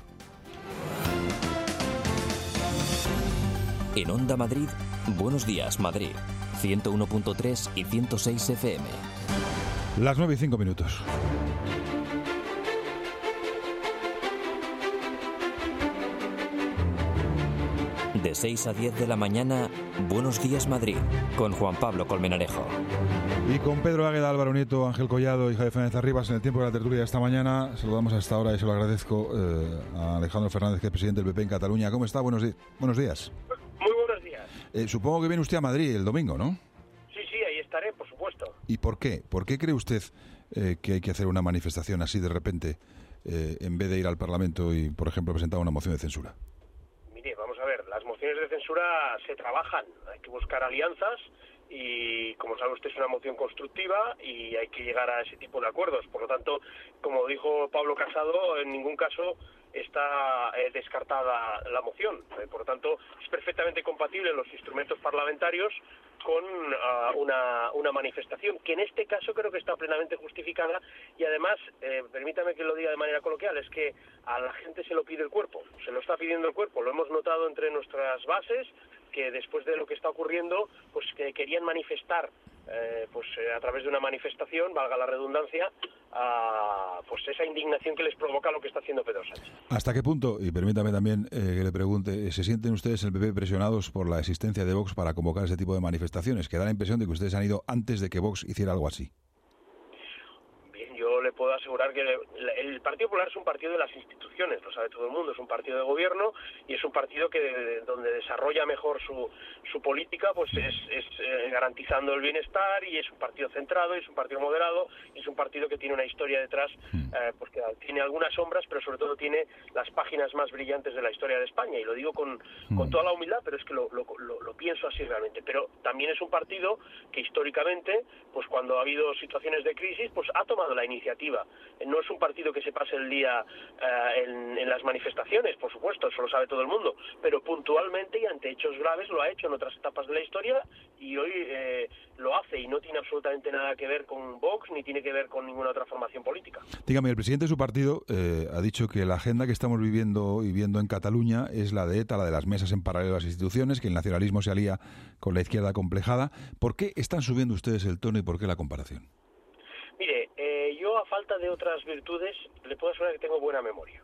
En Onda Madrid, Buenos Días Madrid, ciento uno punto tres y ciento seis efe eme. Las nueve y cinco minutos. De seis a diez de la mañana, Buenos Días Madrid, con Juan Pablo Colmenarejo. Y con Pedro Águeda, Álvaro Nieto, Ángel Collado y Javier Fernández Arribas en el tiempo de la tertulia de esta mañana. Saludamos a esta hora y se lo agradezco eh, a Alejandro Fernández, que es presidente del P P en Cataluña. ¿Cómo está? Buenos, di- buenos días. Muy buenos días. Eh, supongo que viene usted a Madrid el domingo, ¿no? Sí, sí, ahí estaré, por supuesto. ¿Y por qué? ¿Por qué cree usted eh, que hay que hacer una manifestación así de repente eh, en vez de ir al Parlamento y, por ejemplo, presentar una moción de censura? Mire, vamos a ver, las mociones de censura se trabajan, hay que buscar alianzas y, como sabe usted, es una moción constructiva y hay que llegar a ese tipo de acuerdos. Por lo tanto, como dijo Pablo Casado, en ningún caso está eh, descartada la moción. Eh, por lo tanto, es perfectamente compatible en los instrumentos parlamentarios con uh, una, una manifestación, que en este caso creo que está plenamente justificada y además, eh, permítame que lo diga de manera coloquial, es que a la gente se lo pide el cuerpo, se lo está pidiendo el cuerpo, lo hemos notado entre nuestras bases, que después de lo que está ocurriendo, pues que querían manifestar Eh, pues eh, a través de una manifestación, valga la redundancia, a, pues esa indignación que les provoca lo que está haciendo Pedro Sánchez. ¿Hasta qué punto, y permítame también eh, que le pregunte, se sienten ustedes en el P P presionados por la existencia de Vox para convocar ese tipo de manifestaciones? Que da la impresión de que ustedes han ido antes de que Vox hiciera algo así. Bien, yo le puedo asegurar que el Partido Popular es un partido de las instituciones, lo sabe todo el mundo, es un partido de gobierno y es un partido que donde desarrolla mejor su, su política, pues es, es eh, garantizando el bienestar, y es un partido centrado, y es un partido moderado, y es un partido que tiene una historia detrás, eh, pues que tiene algunas sombras, pero sobre todo tiene las páginas más brillantes de la historia de España, y lo digo con, con toda la humildad, pero es que lo, lo, lo, lo pienso así realmente. Pero también es un partido que históricamente, pues cuando ha habido situaciones de crisis, pues ha tomado la iniciativa. No es un partido que se pase el día eh, en, en las manifestaciones, por supuesto, eso lo sabe todo el mundo, pero puntualmente y ante hechos graves lo ha hecho en otras etapas de la historia, y hoy eh, lo hace, y no tiene absolutamente nada que ver con Vox ni tiene que ver con ninguna otra formación política. Dígame, el presidente de su partido eh, ha dicho que la agenda que estamos viviendo y viendo en Cataluña es la de ETA, la de las mesas en paralelo a las instituciones, que el nacionalismo se alía con la izquierda complejada. ¿Por qué están subiendo ustedes el tono y por qué la comparación? Mire, eh, yo a falta de otras virtudes le puedo asegurar que tengo buena memoria.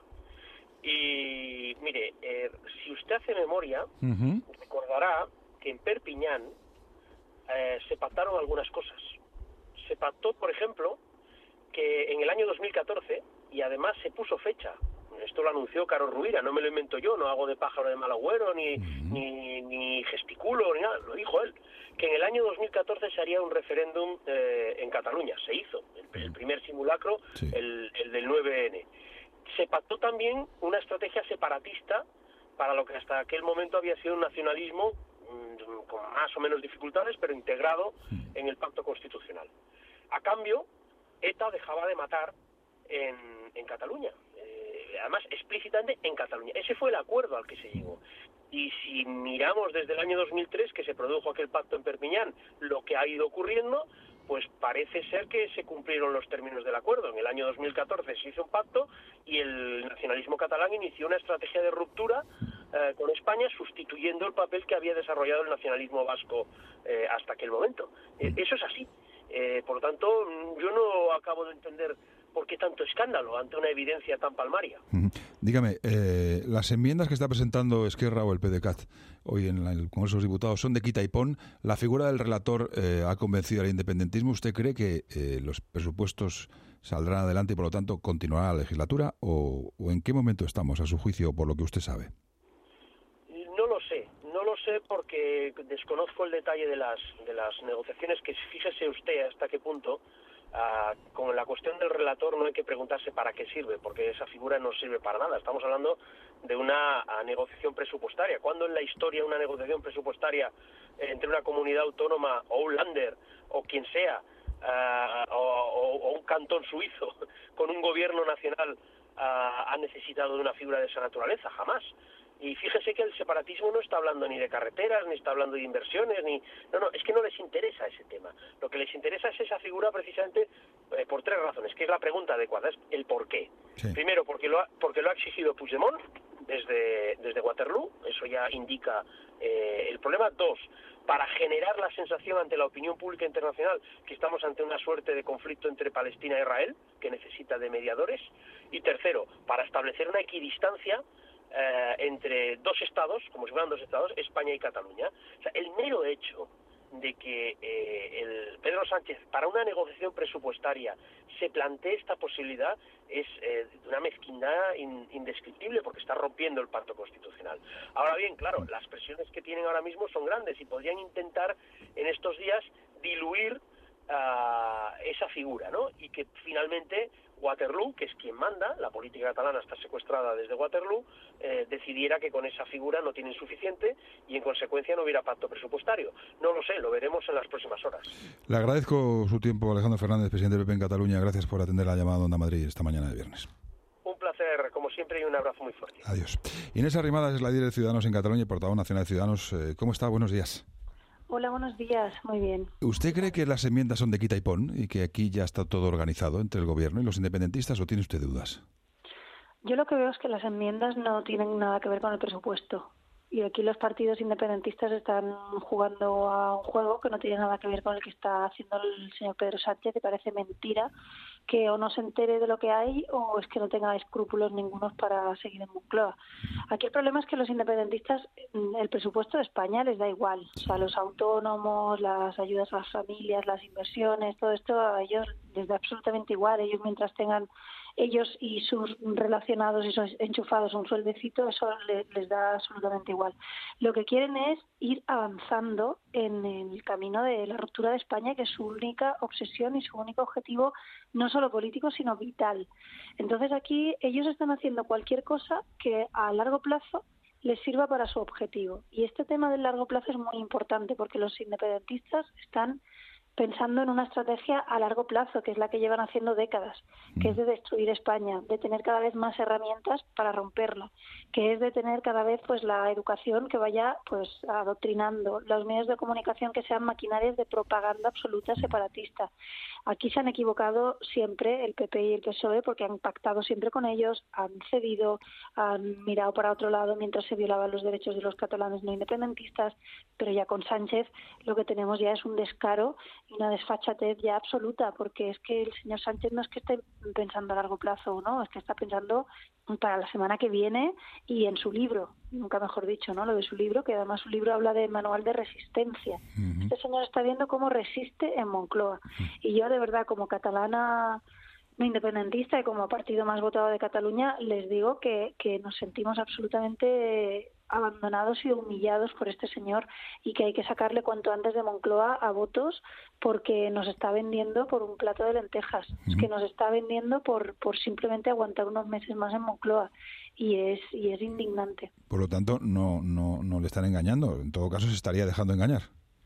Y mire, eh, si usted hace memoria, uh-huh. recordará que en Perpiñán eh, se pactaron algunas cosas. Se pactó, por ejemplo, que en el año dos mil catorce, y además se puso fecha, esto lo anunció Caro Ruira, no me lo invento yo, no hago de pájaro de mal agüero, ni, uh-huh. ni, ni gesticulo, ni nada, lo dijo él, que en el año dos mil catorce se haría un referéndum eh, en Cataluña. Se hizo, el, el primer simulacro, sí. el, el del nueve ene. Se pactó también una estrategia separatista para lo que hasta aquel momento había sido un nacionalismo mmm, con más o menos dificultades, pero integrado en el pacto constitucional. A cambio, ETA dejaba de matar en, en Cataluña, eh, además explícitamente en Cataluña. Ese fue el acuerdo al que se llegó. Y si miramos desde el año dos mil tres, que se produjo aquel pacto en Perpiñán, lo que ha ido ocurriendo, pues parece ser que se cumplieron los términos del acuerdo. En el año dos mil catorce se hizo un pacto y el nacionalismo catalán inició una estrategia de ruptura eh, con España, sustituyendo el papel que había desarrollado el nacionalismo vasco eh, hasta aquel momento. Eh, eso es así. Eh, por lo tanto, yo no acabo de entender ¿por qué tanto escándalo ante una evidencia tan palmaria? Uh-huh. Dígame, eh, las enmiendas que está presentando Esquerra o el P D C A T hoy en el Congreso de los Diputados son de quita y pon. La figura del relator eh, ha convencido al independentismo. ¿Usted cree que eh, los presupuestos saldrán adelante y por lo tanto continuará la legislatura? ¿O, o en qué momento estamos, a su juicio, por lo que usted sabe? No lo sé, no lo sé porque desconozco el detalle de las, de las negociaciones, que fíjese usted hasta qué punto. Uh, con la cuestión del relator no hay que preguntarse para qué sirve, porque esa figura no sirve para nada. Estamos hablando de una uh, negociación presupuestaria. ¿Cuándo en la historia una negociación presupuestaria eh, entre una comunidad autónoma o un Länder o quien sea, uh, o, o, o un cantón suizo con un gobierno nacional uh, ha necesitado de una figura de esa naturaleza? Jamás. Y fíjese que el separatismo no está hablando ni de carreteras, ni está hablando de inversiones, ni no, no, es que no les interesa ese tema. Lo que les interesa es esa figura precisamente eh, por tres razones, que es la pregunta adecuada, es el por qué. Sí. Primero, porque lo ha, porque lo ha exigido Puigdemont desde, desde Waterloo, eso ya indica eh, el problema. Dos, para generar la sensación ante la opinión pública internacional que estamos ante una suerte de conflicto entre Palestina e Israel, que necesita de mediadores. Y tercero, para establecer una equidistancia Eh, entre dos estados, como si fueran dos estados, España y Cataluña. O sea, el mero hecho de que eh, el Pedro Sánchez, para una negociación presupuestaria, se plantee esta posibilidad es eh, una mezquindad in, indescriptible, porque está rompiendo el pacto constitucional. Ahora bien, claro, las presiones que tienen ahora mismo son grandes y podrían intentar en estos días diluir uh, esa figura, ¿no? Y que finalmente Waterloo, que es quien manda, la política catalana está secuestrada desde Waterloo, eh, decidiera que con esa figura no tienen suficiente y en consecuencia no hubiera pacto presupuestario. No lo sé, lo veremos en las próximas horas. Le agradezco su tiempo, Alejandro Fernández, presidente del P P en Cataluña. Gracias por atender la llamada de Onda Madrid esta mañana de viernes. Un placer, como siempre, y un abrazo muy fuerte. Adiós. Inés Arrimadas es la líder de Ciudadanos en Cataluña y portavoz nacional de Ciudadanos. ¿Cómo está? Buenos días. Hola, buenos días. Muy bien. ¿Usted cree que las enmiendas son de quita y pon y que aquí ya está todo organizado entre el gobierno y los independentistas, o tiene usted dudas? Yo lo que veo es que las enmiendas no tienen nada que ver con el presupuesto. Y aquí los partidos independentistas están jugando a un juego que no tiene nada que ver con el que está haciendo el señor Pedro Sánchez, que parece mentira que o no se entere de lo que hay o es que no tenga escrúpulos ningunos para seguir en Moncloa. Aquí el problema es que los independentistas, el presupuesto de España les da igual. O sea, los autónomos, las ayudas a las familias, las inversiones, todo esto a ellos les da absolutamente igual. Ellos mientras tengan ellos y sus relacionados y sus enchufados un sueldecito, eso les, les da absolutamente igual. Lo que quieren es ir avanzando en el camino de la ruptura de España, que es su única obsesión y su único objetivo, no solo político, sino vital. Entonces aquí ellos están haciendo cualquier cosa que a largo plazo les sirva para su objetivo. Y este tema del largo plazo es muy importante porque los independentistas están pensando en una estrategia a largo plazo, que es la que llevan haciendo décadas, que es de destruir España, de tener cada vez más herramientas para romperla, que es de tener cada vez pues la educación que vaya pues adoctrinando, los medios de comunicación que sean maquinarias de propaganda absoluta separatista. Aquí se han equivocado siempre el P P y el P S O E porque han pactado siempre con ellos, han cedido, han mirado para otro lado mientras se violaban los derechos de los catalanes no independentistas, pero ya con Sánchez lo que tenemos ya es un descaro y una desfachatez ya absoluta, porque es que el señor Sánchez no es que esté pensando a largo plazo, ¿no? Es que está pensando para la semana que viene y en su libro, nunca mejor dicho, ¿no? Lo de su libro, que además su libro habla de manual de resistencia. Uh-huh. Este señor está viendo cómo resiste en Moncloa. Uh-huh. Y yo, de verdad, como catalana no independentista y como partido más votado de Cataluña, les digo que, que nos sentimos absolutamente abandonados y humillados por este señor y que hay que sacarle cuanto antes de Moncloa a votos porque nos está vendiendo por un plato de lentejas, uh-huh. es que nos está vendiendo por por simplemente aguantar unos meses más en Moncloa y es y es indignante. Por lo tanto, no no no le están engañando, en todo caso se estaría dejando engañar.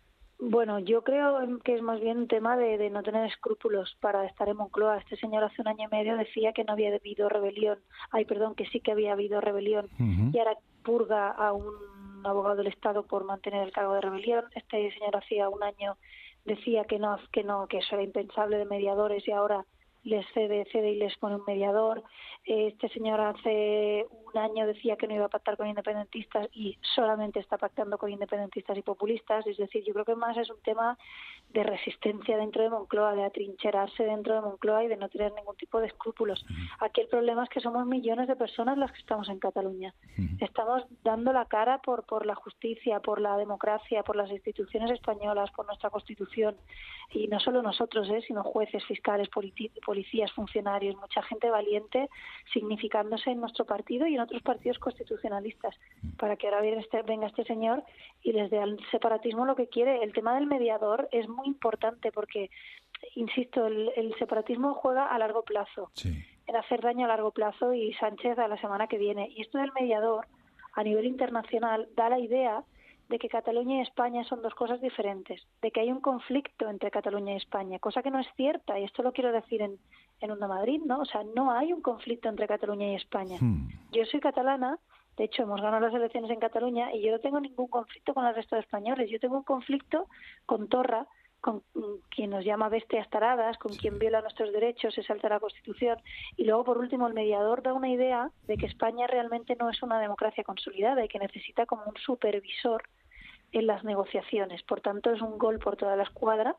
Bueno, yo creo que es más bien un tema de, de no tener escrúpulos para estar en Moncloa. Este señor hace un año y medio decía que no había habido rebelión. Ay, perdón, que sí que había habido rebelión. Uh-huh. Y ahora purga a un abogado del Estado por mantener el cargo de rebelión. Este señor hacía un año decía que no, que no, que eso era impensable de mediadores y ahora les cede, cede y les pone un mediador. Este señor hace un año decía que no iba a pactar con independentistas y solamente está pactando con independentistas y populistas. Es decir, yo creo que más es un tema de resistencia dentro de Moncloa, de atrincherarse dentro de Moncloa y de no tener ningún tipo de escrúpulos. Aquí el problema es que somos millones de personas las que estamos en Cataluña. Estamos dando la cara por, por la justicia, por la democracia, por las instituciones españolas, por nuestra Constitución. Y no solo nosotros, ¿eh? sino jueces, fiscales, policías, funcionarios, mucha gente valiente significándose en nuestro partido y en otros partidos constitucionalistas, para que ahora venga este, venga este señor y les dé al separatismo lo que quiere. El tema del mediador es muy importante porque, insisto, el, el separatismo juega a largo plazo, sí. en hacer daño a largo plazo, y Sánchez a la semana que viene. Y esto del mediador, a nivel internacional, da la idea de que Cataluña y España son dos cosas diferentes, de que hay un conflicto entre Cataluña y España, cosa que no es cierta, y esto lo quiero decir en, en Onda Madrid, ¿no? O sea, no hay un conflicto entre Cataluña y España. Hmm. Yo soy catalana, de hecho hemos ganado las elecciones en Cataluña, y yo no tengo ningún conflicto con el resto de españoles. Yo tengo un conflicto con Torra, con quien nos llama bestias taradas, con quien viola nuestros derechos, se salta la Constitución. Y luego, por último, el mediador da una idea de que España realmente no es una democracia consolidada y que necesita como un supervisor en las negociaciones. Por tanto, es un gol por toda la escuadra,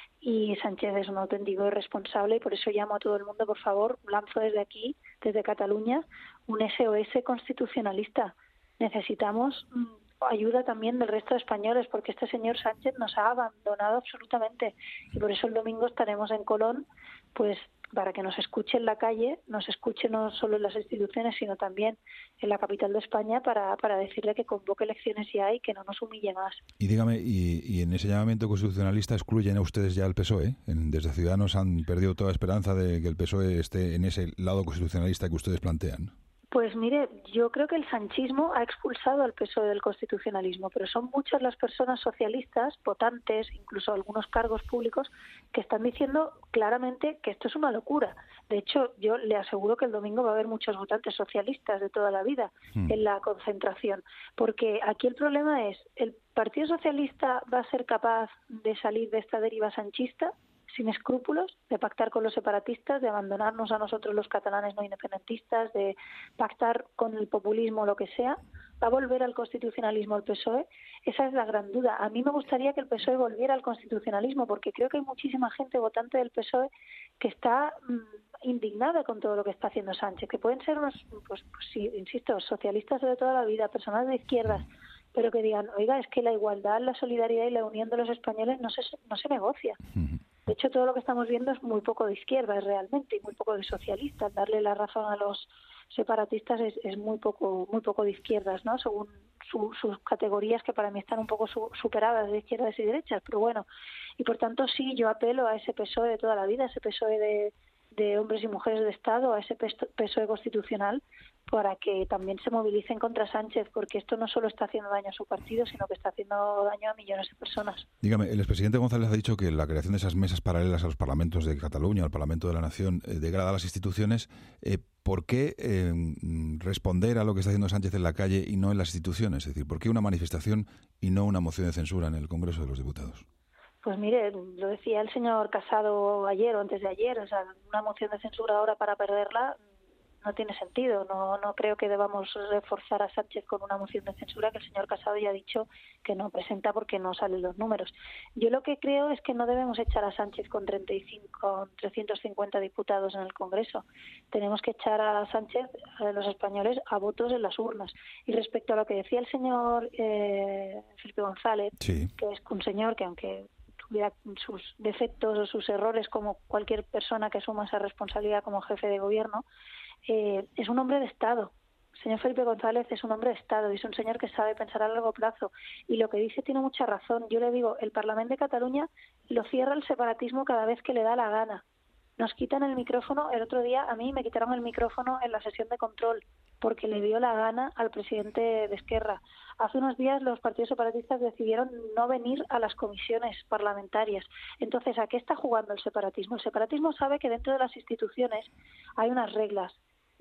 y Sánchez es un auténtico irresponsable, y por eso llamo a todo el mundo, por favor, lanzo desde aquí, desde Cataluña, un S O S constitucionalista. Necesitamos mmm, ayuda también del resto de españoles, porque este señor Sánchez nos ha abandonado absolutamente, y por eso el domingo estaremos en Colón, pues para que nos escuche en la calle, nos escuche no solo en las instituciones, sino también en la capital de España, para, para decirle que convoque elecciones ya y que no nos humille más. Y dígame, y, y en ese llamamiento constitucionalista excluyen a ustedes ya el P S O E. En, desde Ciudadanos han perdido toda esperanza de que el P S O E esté en ese lado constitucionalista que ustedes plantean. Pues mire, yo creo que el sanchismo ha expulsado al P S O E del constitucionalismo, pero son muchas las personas socialistas, votantes, incluso algunos cargos públicos, que están diciendo claramente que esto es una locura. De hecho, yo le aseguro que el domingo va a haber muchos votantes socialistas de toda la vida mm. en la concentración, porque aquí el problema es, ¿el Partido Socialista va a ser capaz de salir de esta deriva sanchista sin escrúpulos, de pactar con los separatistas, de abandonarnos a nosotros los catalanes no independentistas, de pactar con el populismo, lo que sea? ¿Va a volver al constitucionalismo el P S O E? Esa es la gran duda. A mí me gustaría que el P S O E volviera al constitucionalismo, porque creo que hay muchísima gente votante del P S O E que está mmm, indignada con todo lo que está haciendo Sánchez, que pueden ser unos, pues, pues sí, insisto, socialistas de toda la vida, personas de izquierdas, pero que digan, oiga, es que la igualdad, la solidaridad y la unión de los españoles no se, no se negocia. De hecho, todo lo que estamos viendo es muy poco de izquierdas realmente, y muy poco de socialistas. Darle la razón a los separatistas es, es muy poco muy poco de izquierdas, ¿no? Según su, sus categorías, que para mí están un poco su, superadas de izquierdas y derechas. Pero bueno, y por tanto sí, yo apelo a ese P S O E de toda la vida, ese P S O E de, de hombres y mujeres de Estado, a ese P S O E constitucional, para que también se movilicen contra Sánchez, porque esto no solo está haciendo daño a su partido, sino que está haciendo daño a millones de personas. Dígame, el expresidente González ha dicho que la creación de esas mesas paralelas a los parlamentos de Cataluña, al Parlamento de la Nación, eh, degrada a las instituciones. Eh, ¿Por qué eh, responder a lo que está haciendo Sánchez en la calle y no en las instituciones? Es decir, ¿por qué una manifestación y no una moción de censura en el Congreso de los Diputados? Pues mire, lo decía el señor Casado ayer o antes de ayer, o sea, una moción de censura ahora para perderla no tiene sentido. No no creo que debamos reforzar a Sánchez con una moción de censura que el señor Casado ya ha dicho que no presenta porque no salen los números. Yo lo que creo es que no debemos echar a Sánchez con treinta y cinco, con trescientos cincuenta diputados en el Congreso. Tenemos que echar a Sánchez, a los españoles, a votos en las urnas. Y respecto a lo que decía el señor eh, Felipe González, sí. que es un señor que, aunque tuviera sus defectos o sus errores, como cualquier persona que asuma esa responsabilidad como jefe de gobierno, eh, es un hombre de Estado. El señor Felipe González es un hombre de Estado y es un señor que sabe pensar a largo plazo, y lo que dice tiene mucha razón. Yo le digo, el Parlamento de Cataluña lo cierra el separatismo cada vez que le da la gana. Nos quitan el micrófono. El otro día a mí me quitaron el micrófono en la sesión de control porque le dio la gana al presidente de Esquerra. Hace unos días los partidos separatistas decidieron no venir a las comisiones parlamentarias. Entonces, ¿a qué está jugando el separatismo? El separatismo sabe que dentro de las instituciones hay unas reglas.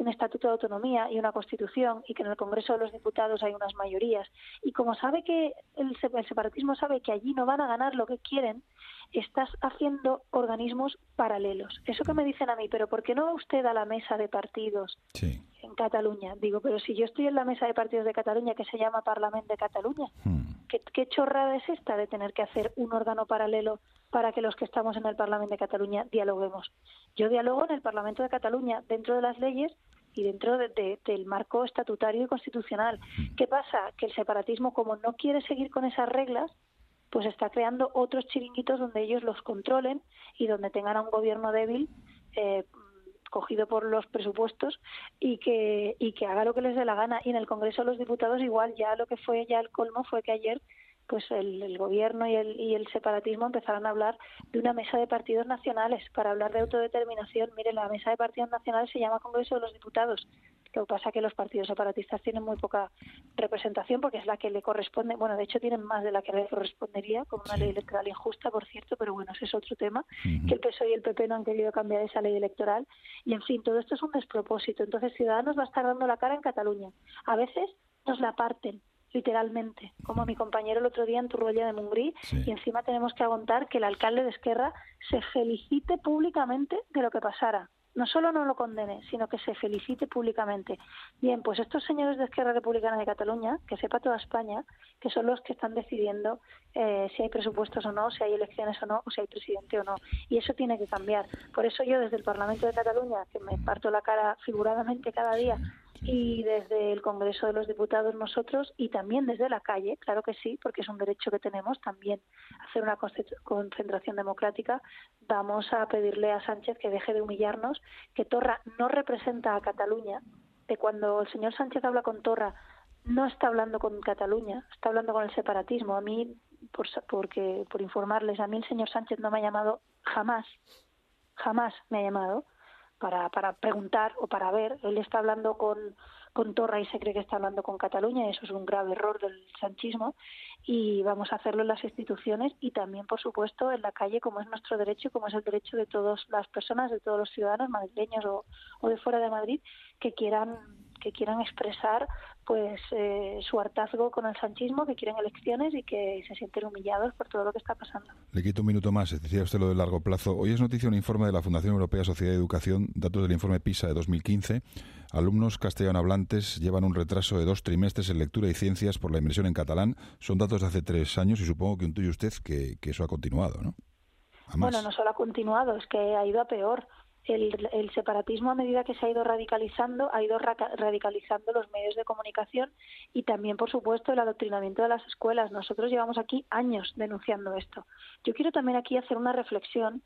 un estatuto de autonomía y una constitución y que en el Congreso de los Diputados hay unas mayorías, y como sabe que el, el separatismo sabe que allí no van a ganar lo que quieren, estás haciendo organismos paralelos. Eso que me dicen a mí, pero ¿por qué no va usted a la mesa de partidos sí. en Cataluña? Digo, pero si yo estoy en la mesa de partidos de Cataluña, que se llama Parlament de Cataluña, hmm. ¿qué, ¿qué chorrada es esta de tener que hacer un órgano paralelo para que los que estamos en el Parlament de Cataluña dialoguemos? Yo dialogo en el Parlamento de Cataluña dentro de las leyes y dentro de, de, del marco estatutario y constitucional. ¿Qué pasa? Que el separatismo, como no quiere seguir con esas reglas, pues está creando otros chiringuitos donde ellos los controlen y donde tengan a un gobierno débil eh, cogido por los presupuestos y que y que haga lo que les dé la gana. Y en el Congreso de los Diputados igual, ya lo que fue ya el colmo fue que ayer pues el, el gobierno y el, y el separatismo empezaron a hablar de una mesa de partidos nacionales para hablar de autodeterminación. Mire, la mesa de partidos nacionales se llama Congreso de los Diputados. Lo que pasa es que los partidos separatistas tienen muy poca representación porque es la que le corresponde, bueno, de hecho tienen más de la que le correspondería, con una ley electoral injusta, por cierto, pero bueno, ese es otro tema, uh-huh. que el P S O E y el P P no han querido cambiar esa ley electoral, y en fin, todo esto es un despropósito. Entonces Ciudadanos va a estar dando la cara en Cataluña. A veces nos la parten, literalmente, como mi compañero el otro día en Torroella de Montgrí, sí. y encima tenemos que aguantar que el alcalde de Esquerra se felicite públicamente de lo que pasara. No solo no lo condene, sino que se felicite públicamente. Bien, pues estos señores de Esquerra Republicana de Cataluña, que sepa toda España, que son los que están decidiendo eh, si hay presupuestos o no, si hay elecciones o no, o si hay presidente o no. Y eso tiene que cambiar. Por eso yo desde el Parlamento de Cataluña, que me parto la cara figuradamente cada día, y desde el Congreso de los Diputados nosotros, y también desde la calle, claro que sí, porque es un derecho que tenemos también hacer una concentración democrática, vamos a pedirle a Sánchez que deje de humillarnos, que Torra no representa a Cataluña, que cuando el señor Sánchez habla con Torra no está hablando con Cataluña, está hablando con el separatismo. A mí, por, porque, por informarles, a mí el señor Sánchez no me ha llamado jamás, jamás me ha llamado, para para preguntar o para ver. Él está hablando con, con Torra y se cree que está hablando con Cataluña, y eso es un grave error del sanchismo, y vamos a hacerlo en las instituciones y también, por supuesto, en la calle, como es nuestro derecho, como es el derecho de todas las personas, de todos los ciudadanos madrileños o, o de fuera de Madrid, que quieran que quieran expresar pues eh, su hartazgo con el sanchismo, que quieren elecciones y que se sienten humillados por todo lo que está pasando. Le quito un minuto más, decía usted lo de largo plazo. Hoy es noticia un informe de la Fundación Europea Sociedad y Educación, datos del informe PISA de dos mil quince. Alumnos castellanohablantes llevan un retraso de dos trimestres en lectura y ciencias por la inmersión en catalán. Son datos de hace tres años y supongo que intuye usted que, que eso ha continuado, ¿no? Bueno, no solo ha continuado, es que ha ido a peor. El, el separatismo, a medida que se ha ido radicalizando, ha ido ra- radicalizando los medios de comunicación y también, por supuesto, el adoctrinamiento de las escuelas. Nosotros llevamos aquí años denunciando esto. Yo quiero también aquí hacer una reflexión,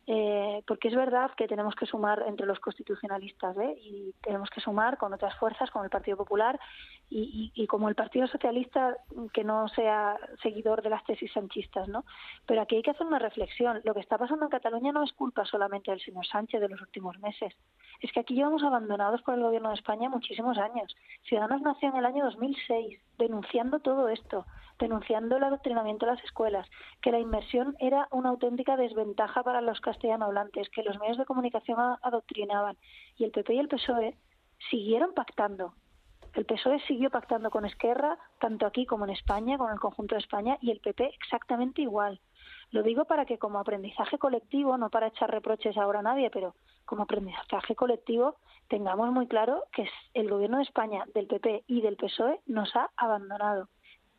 eh, porque es verdad que tenemos que sumar entre los constitucionalistas, ¿eh? Y tenemos que sumar con otras fuerzas, como el Partido Popular y, y, y como el Partido Socialista, que no sea seguidor de las tesis sanchistas, ¿no? Pero aquí hay que hacer una reflexión. Lo que está pasando en Cataluña no es culpa solamente del señor Sánchez de los últimos meses. Es que aquí llevamos abandonados por el gobierno de España muchísimos años. Ciudadanos nació en el año dos mil seis denunciando todo esto, denunciando el adoctrinamiento de las escuelas, que la inmersión era una auténtica desventaja para los castellanohablantes, que los medios de comunicación adoctrinaban. Y el P P y el P S O E siguieron pactando. El P S O E siguió pactando con Esquerra, tanto aquí como en España, con el conjunto de España, y el P P exactamente igual. Lo digo para que como aprendizaje colectivo, no para echar reproches ahora a nadie, pero como aprendizaje colectivo tengamos muy claro que el gobierno de España, del P P y del P S O E nos ha abandonado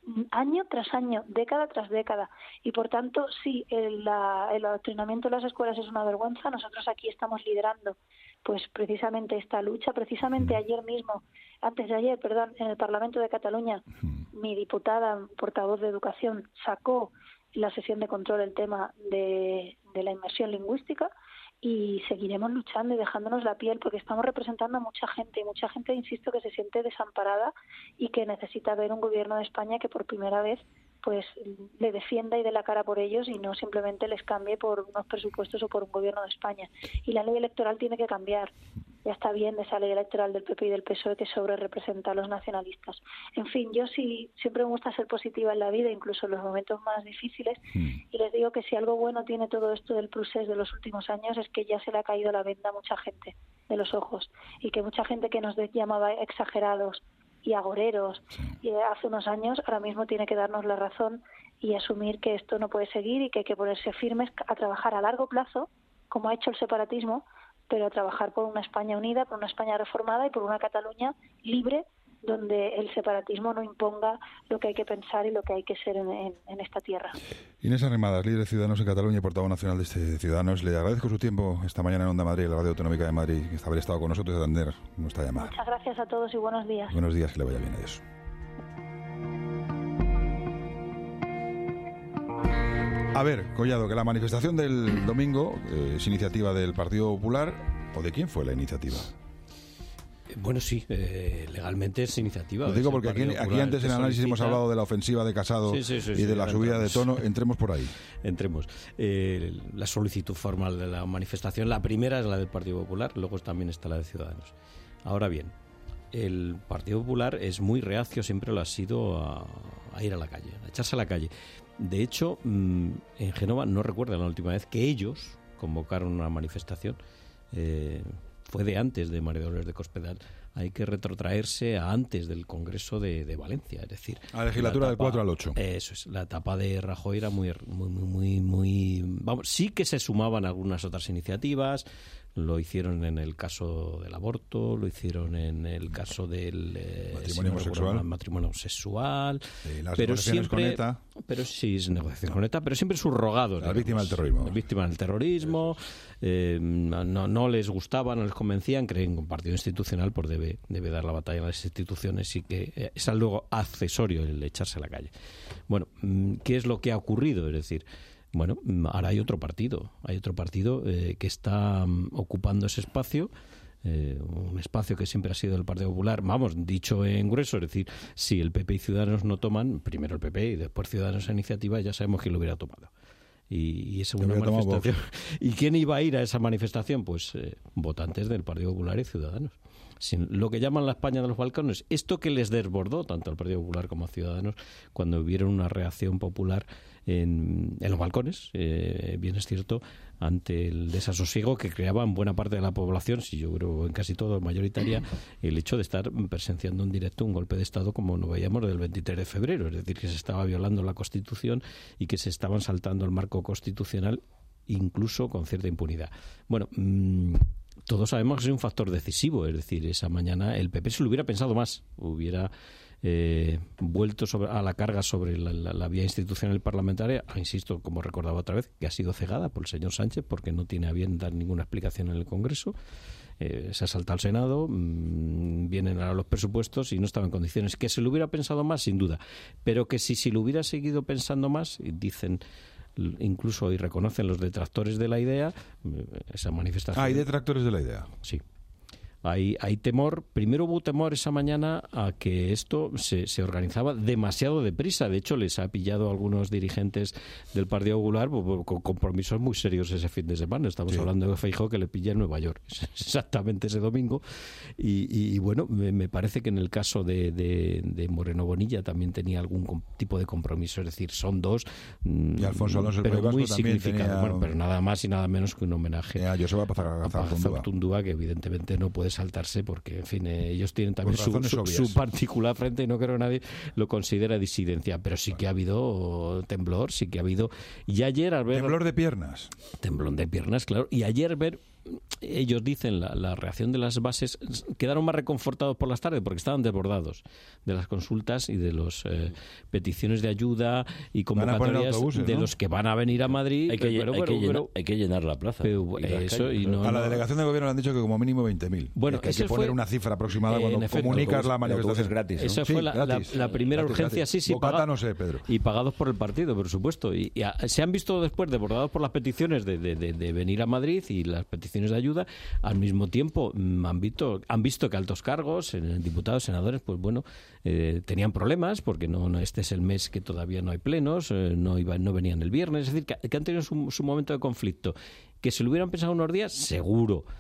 año tras año, década tras década, y por tanto sí, el, la, el adoctrinamiento de las escuelas es una vergüenza. Nosotros aquí estamos liderando pues precisamente esta lucha. Precisamente ayer mismo, antes de ayer, perdón, en el Parlamento de Cataluña, mi diputada portavoz de Educación sacó la sesión de control el tema de, de la inmersión lingüística, y seguiremos luchando y dejándonos la piel, porque estamos representando a mucha gente, y mucha gente, insisto, que se siente desamparada y que necesita ver un gobierno de España que por primera vez pues le defienda y dé la cara por ellos, y no simplemente les cambie por unos presupuestos o por un gobierno de España. Y la ley electoral tiene que cambiar. Ya está bien de esa ley electoral del P P y del P S O E que sobre representa a los nacionalistas. En fin, yo sí siempre me gusta ser positiva en la vida, incluso en los momentos más difíciles, mm. y les digo que si algo bueno tiene todo esto del procés de los últimos años es que ya se le ha caído la venda a mucha gente de los ojos, y que mucha gente que nos llamaba exagerados y agoreros sí. y hace unos años, ahora mismo tiene que darnos la razón y asumir que esto no puede seguir y que hay que ponerse firmes a trabajar a largo plazo, como ha hecho el separatismo, pero a trabajar por una España unida, por una España reformada y por una Cataluña libre, donde el separatismo no imponga lo que hay que pensar y lo que hay que ser en, en, en esta tierra. Inés Arrimadas, líder de Ciudadanos en Cataluña y portavoz nacional de este Ciudadanos, le agradezco su tiempo esta mañana en Onda Madrid, la Radio Autonómica de Madrid, y haber estado con nosotros y atender nuestra llamada. Muchas gracias a todos y buenos días. Buenos días, que le vaya bien a eso. A ver, Collado, que la manifestación del domingo eh, es iniciativa del Partido Popular, ¿o de quién fue la iniciativa? Bueno, sí, eh, legalmente es iniciativa. Lo digo porque aquí, aquí antes en el análisis hemos hablado de la ofensiva de Casado sí, sí, sí, y de sí, la subida entramos. de tono. Entremos por ahí. Entremos. Eh, la solicitud formal de la manifestación, la primera es la del Partido Popular, luego también está la de Ciudadanos. Ahora bien, el Partido Popular es muy reacio, siempre lo ha sido, a, a ir a la calle, a echarse a la calle. De hecho, en Génova no recuerdo la última vez que ellos convocaron una manifestación. Eh, fue de antes de María Dolores de Cospedal. Hay que retrotraerse a antes del Congreso de, de Valencia, es decir... A la legislatura la etapa, del cuatro al ocho. Eso es, la etapa de Rajoy era muy, muy, muy, muy... Vamos, sí que se sumaban algunas otras iniciativas, lo hicieron en el caso del aborto, lo hicieron en el caso del eh, matrimonio si no homosexual, recuerdo, matrimonio sexual, eh, las pero negociaciones siempre, con ETA, pero sí, es negociación con ETA, pero siempre subrogados. Las víctimas del terrorismo. Las víctimas del terrorismo, eh, no, no les gustaba, no les convencían, creen que un partido institucional pues debe, debe dar la batalla a las instituciones y que eh, es algo accesorio el echarse a la calle. Bueno, ¿qué es lo que ha ocurrido? Es decir, bueno, ahora hay otro partido, hay otro partido eh, que está um, ocupando ese espacio, eh, un espacio que siempre ha sido del Partido Popular, vamos, dicho en grueso, es decir, si el P P y Ciudadanos no toman, primero el P P y después Ciudadanos esa iniciativa, ya sabemos quién lo hubiera tomado. Y, y esa una manifestación. ¿Y quién iba a ir a esa manifestación? Pues eh, votantes del Partido Popular y Ciudadanos. Sin lo que llaman la España de los Balcanes, esto que les desbordó tanto al Partido Popular como a Ciudadanos cuando vieron una reacción popular en, en los balcones, eh, bien es cierto, ante el desasosiego que creaba en buena parte de la población, si yo creo en casi todo mayoritaria, el hecho de estar presenciando en directo un golpe de Estado como lo veíamos del veintitrés de febrero, es decir, que se estaba violando la Constitución y que se estaban saltando el marco constitucional incluso con cierta impunidad. Bueno, mmm, todos sabemos que es un factor decisivo, es decir, esa mañana el P P se lo hubiera pensado más, hubiera eh, vuelto sobre, a la carga sobre la, la, la vía institucional y parlamentaria, insisto, como recordaba otra vez, que ha sido cegada por el señor Sánchez porque no tiene a bien dar ninguna explicación en el Congreso. Eh, se ha saltado al Senado, mmm, vienen ahora los presupuestos y no estaba en condiciones. Que se lo hubiera pensado más, sin duda, pero que si, si lo hubiera seguido pensando más, dicen... incluso y reconocen los detractores de la idea, esa manifestación... Ah, ¿hay detractores de la idea? Sí. Hay, hay temor, primero hubo temor esa mañana a que esto se, se organizaba demasiado deprisa. De hecho, les ha pillado a algunos dirigentes del Partido Popular con compromisos muy serios ese fin de semana. Estamos sí. hablando de Feijóo, que le pilla en Nueva York, exactamente ese domingo. Y, y, y bueno, me, me parece que en el caso de, de, de Moreno Bonilla también tenía algún tipo de compromiso. Es decir, son dos, y Alfonso Alonso, pero el muy significativos. Tenía... Bueno, pero nada más y nada menos que un homenaje a Joseba Pazartundúa, que evidentemente no puede saltarse porque, en fin, eh, ellos tienen también su, su, su particular frente y no creo que nadie lo considera disidencia, pero sí que ha habido temblor, sí que ha habido... Y ayer al ver... Temblor de piernas. Temblor de piernas, claro. Y ayer ver... Ellos dicen la, la reacción de las bases, quedaron más reconfortados por las tardes porque estaban desbordados de las consultas y de las eh, peticiones de ayuda y convocatorias de ¿no? los que van a venir a Madrid. Hay que, pero, hay pero, que, llenar, pero, hay que llenar la plaza. Pero, y eso, y no, a la no, delegación de gobierno le han dicho que como mínimo veinte mil. Bueno, es que hay que poner fue, una cifra aproximada cuando efecto, comunicas la manifestación. Es gratis, ¿no? Esa sí, fue la, la, la primera gratis, urgencia, gratis. sí, sí. Bocata, paga, no sé, Pedro. Y pagados por el partido, por supuesto. Y, y a, se han visto después desbordados por las peticiones de, de, de, de venir a Madrid y las peticiones de ayuda. Al mismo tiempo han visto, han visto que altos cargos, diputados, senadores, pues bueno, eh, tenían problemas porque no, no este es el mes que todavía no hay plenos, eh, no iban, no venían el viernes, es decir, que, que han tenido su, su momento de conflicto. Que se lo hubieran pensado unos días, seguro.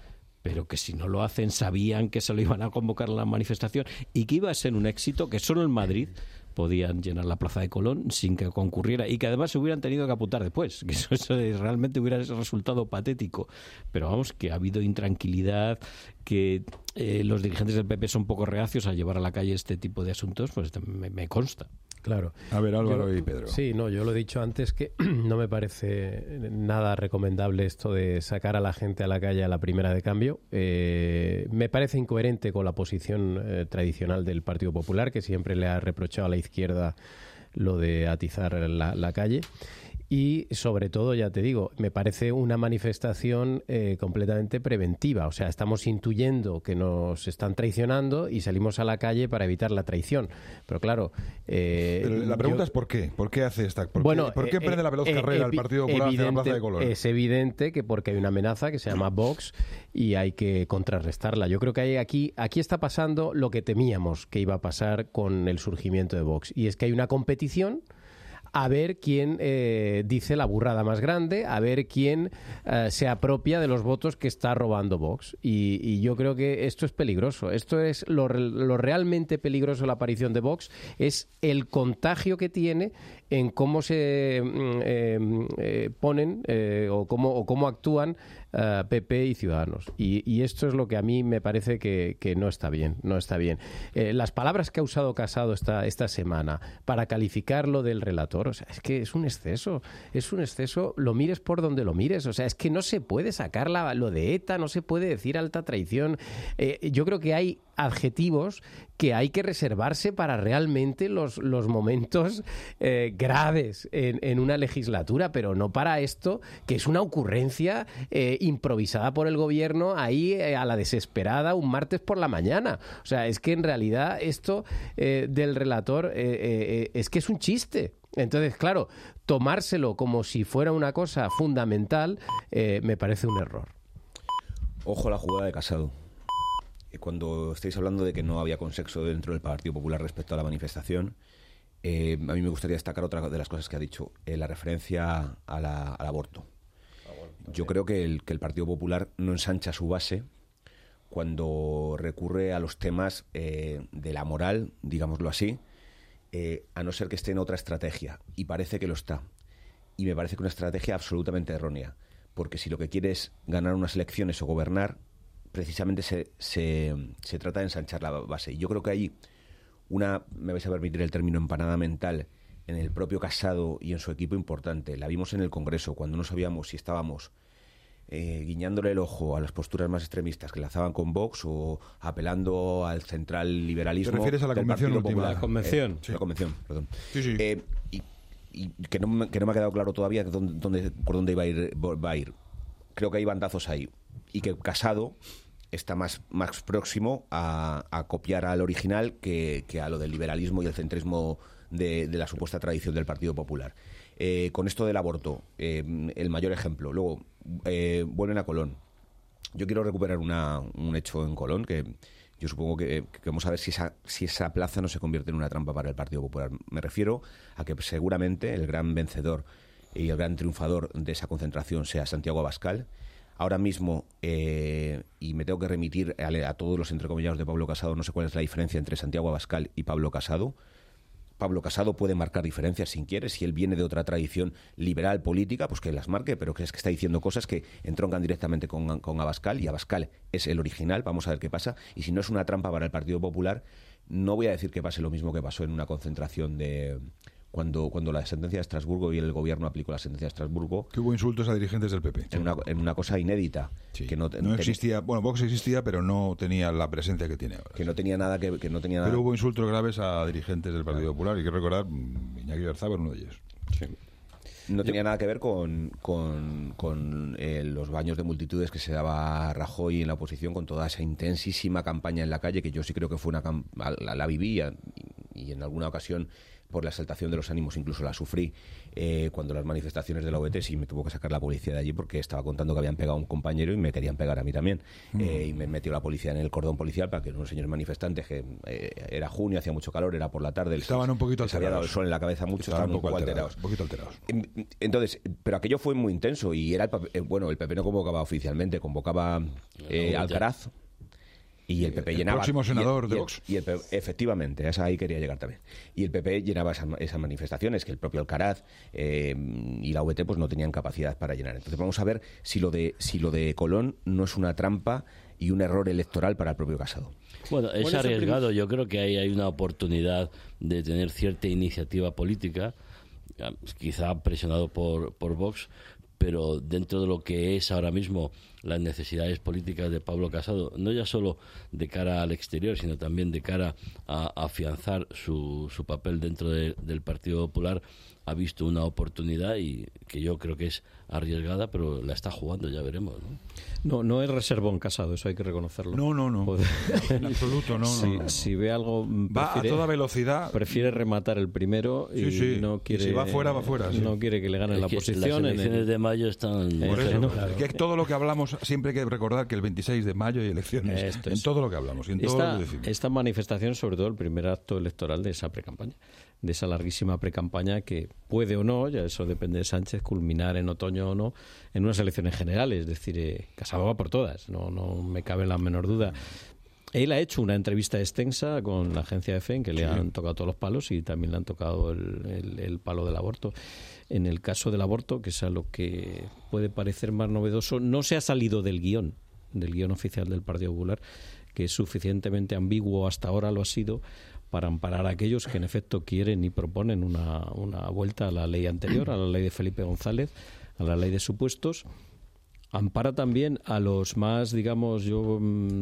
pero que si no lo hacen sabían que se lo iban a convocar a la manifestación y que iba a ser un éxito, que solo en Madrid podían llenar la Plaza de Colón sin que concurriera y que además se hubieran tenido que apuntar después, que eso, eso realmente hubiera resultado patético. Pero vamos, que ha habido intranquilidad, que eh, los dirigentes del P P son poco reacios a llevar a la calle este tipo de asuntos, pues me, me consta. Claro. A ver, Álvaro yo, y Pedro. Sí, no, yo lo he dicho antes que no me parece nada recomendable esto de sacar a la gente a la calle a la primera de cambio. Eh, me parece incoherente con la posición eh, tradicional del Partido Popular, que siempre le ha reprochado a la izquierda lo de atizar la, la calle. Y sobre todo, ya te digo, me parece una manifestación eh, completamente preventiva. O sea, estamos intuyendo que nos están traicionando y salimos a la calle para evitar la traición. Pero claro... Eh, Pero la pregunta yo... es ¿por qué? ¿Por qué hace esta? ¿Por bueno, qué, ¿por qué eh, prende la veloz eh, carrera eh, el Partido Popular hacia la Plaza de Colón? Es evidente que porque hay una amenaza que se llama Vox y hay que contrarrestarla. Yo creo que hay aquí, aquí está pasando lo que temíamos que iba a pasar con el surgimiento de Vox. Y es que hay una competición a ver quién eh, dice la burrada más grande, a ver quién eh, se apropia de los votos que está robando Vox. Y, y yo creo que esto es peligroso. Esto es lo, lo realmente peligroso de la aparición de Vox, es el contagio que tiene en cómo se eh, eh, ponen eh, o, cómo, o cómo actúan uh, P P y Ciudadanos. Y, y esto es lo que a mí me parece que, que no está bien. No está bien. Eh, las palabras que ha usado Casado esta, esta semana para calificar lo del relator, o sea, es que es un exceso. Es un exceso, lo mires por donde lo mires. O sea, es que no se puede sacar la, lo de ETA, no se puede decir alta traición. Eh, yo creo que hay adjetivos que hay que reservarse para realmente los, los momentos eh, graves en, en una legislatura, pero no para esto, que es una ocurrencia eh, improvisada por el gobierno ahí eh, a la desesperada un martes por la mañana. O sea, es que en realidad esto eh, del relator eh, eh, es que es un chiste. Entonces, claro, tomárselo como si fuera una cosa fundamental eh, me parece un error. Ojo a la jugada de Casado. Cuando estáis hablando de que no había consenso dentro del Partido Popular respecto a la manifestación, eh, a mí me gustaría destacar otra de las cosas que ha dicho, eh, la referencia a la, al aborto. Ah, bueno, Yo creo que el, que el Partido Popular no ensancha su base cuando recurre a los temas eh, de la moral, digámoslo así, eh, a no ser que esté en otra estrategia. Y parece que lo está. Y me parece que una estrategia absolutamente errónea. Porque si lo que quiere es ganar unas elecciones o gobernar, precisamente se, se, se trata de ensanchar la base. Y yo creo que hay una, me vais a permitir el término, empanada mental en el propio Casado y en su equipo importante. La vimos en el Congreso, cuando no sabíamos si estábamos eh, guiñándole el ojo a las posturas más extremistas que lazaban con Vox o apelando al central liberalismo. ¿Te refieres a la convención última? La convención. Eh, sí. La convención, perdón. Sí, sí. Eh, y, y que, no me, que no me ha quedado claro todavía dónde, dónde, por dónde iba a ir, va a ir. Creo que hay bandazos ahí. Y que Casado está más, más próximo a, a copiar al original que, que a lo del liberalismo y el centrismo de, de la supuesta tradición del Partido Popular. Eh, con esto del aborto, eh, el mayor ejemplo. Luego, eh, vuelven a Colón. Yo quiero recuperar una, un hecho en Colón que yo supongo que, que vamos a ver si esa, si esa plaza no se convierte en una trampa para el Partido Popular. Me refiero a que seguramente el gran vencedor y el gran triunfador de esa concentración sea Santiago Abascal. Ahora mismo, eh, y me tengo que remitir a, a todos los entrecomillados de Pablo Casado, no sé cuál es la diferencia entre Santiago Abascal y Pablo Casado. Pablo Casado puede marcar diferencias si quiere, si él viene de otra tradición liberal política, pues que las marque, pero que es que está diciendo cosas que entroncan directamente con, con Abascal, y Abascal es el original, vamos a ver qué pasa, y si no es una trampa para el Partido Popular, no voy a decir que pase lo mismo que pasó en una concentración de... Cuando, cuando la sentencia de Estrasburgo y el gobierno aplicó la sentencia de Estrasburgo... Que hubo insultos a dirigentes del P P. En una, en una cosa inédita. Sí. Que no, no existía... Bueno, Vox existía, pero no tenía la presencia que tiene ahora. Que no tenía nada que... que no tenía nada. Pero hubo insultos graves a dirigentes del Partido Popular. Y quiero recordar, Iñaki Berzábal, uno de ellos. Sí. No tenía nada que ver con, con, con eh, los baños de multitudes que se daba Rajoy en la oposición, con toda esa intensísima campaña en la calle, que yo sí creo que fue una... La, la viví y, y en alguna ocasión por la exaltación de los ánimos, incluso la sufrí eh, cuando las manifestaciones de la O B T sí me tuvo que sacar la policía de allí porque estaba contando que habían pegado a un compañero y me querían pegar a mí también. Mm. Eh, y me metió la policía en el cordón policial para que unos señores manifestantes, que eh, era junio, hacía mucho calor, era por la tarde. Estaban un poquito alterados. Se había dado el sol en la cabeza mucho, estaban, estaban un poco alterados. Un poquito alterados. Entonces, pero aquello fue muy intenso y era el, bueno, el P P no convocaba oficialmente, convocaba eh, Alcaraz. Y el P P el llenaba... próximo senador y el, de y el, Vox. Y el, efectivamente, a esa ahí quería llegar también. Y el P P llenaba esas, esas manifestaciones, que el propio Alcaraz eh, y la O B T pues no tenían capacidad para llenar. Entonces vamos a ver si lo de si lo de Colón no es una trampa y un error electoral para el propio Casado. Bueno, es bueno, arriesgado. Yo creo que ahí hay una oportunidad de tener cierta iniciativa política, quizá presionado por, por Vox, pero dentro de lo que es ahora mismo las necesidades políticas de Pablo Casado, no ya solo de cara al exterior, sino también de cara a, a afianzar su, su papel dentro de, del Partido Popular, ha visto una oportunidad y que yo creo que es arriesgada, pero la está jugando, ya veremos, ¿no? No, no es reservón Casado, eso hay que reconocerlo. No, no, no. En absoluto, no, si, no, no. Si ve algo... Va a toda velocidad. Prefiere rematar el primero y sí, sí. no quiere... Y si va fuera, va fuera. Sí. No quiere que le gane es la que posición. Las elecciones el... de mayo están... Por eso, no, claro. Que todo lo que hablamos, siempre hay que recordar que el veintiséis de mayo hay elecciones. Esto en es. Todo lo que hablamos. Y en esta, todo lo que decimos. Esta manifestación, sobre todo el primer acto electoral de esa precampaña, de esa larguísima precampaña que puede o no, ya eso depende de Sánchez, culminar en otoño o no, en unas elecciones generales. Es decir, eh, Casado va por todas, no, no me cabe la menor duda. Él ha hecho una entrevista extensa con la agencia EFE en que le sí. han tocado todos los palos y también le han tocado el, el, el palo del aborto. En el caso del aborto, que es a lo que puede parecer más novedoso, no se ha salido del guión, del guión oficial del Partido Popular, que es suficientemente ambiguo, hasta ahora lo ha sido, para amparar a aquellos que en efecto quieren y proponen una, una vuelta a la ley anterior, a la ley de Felipe González, a la ley de supuestos. Ampara también a los más, digamos, yo,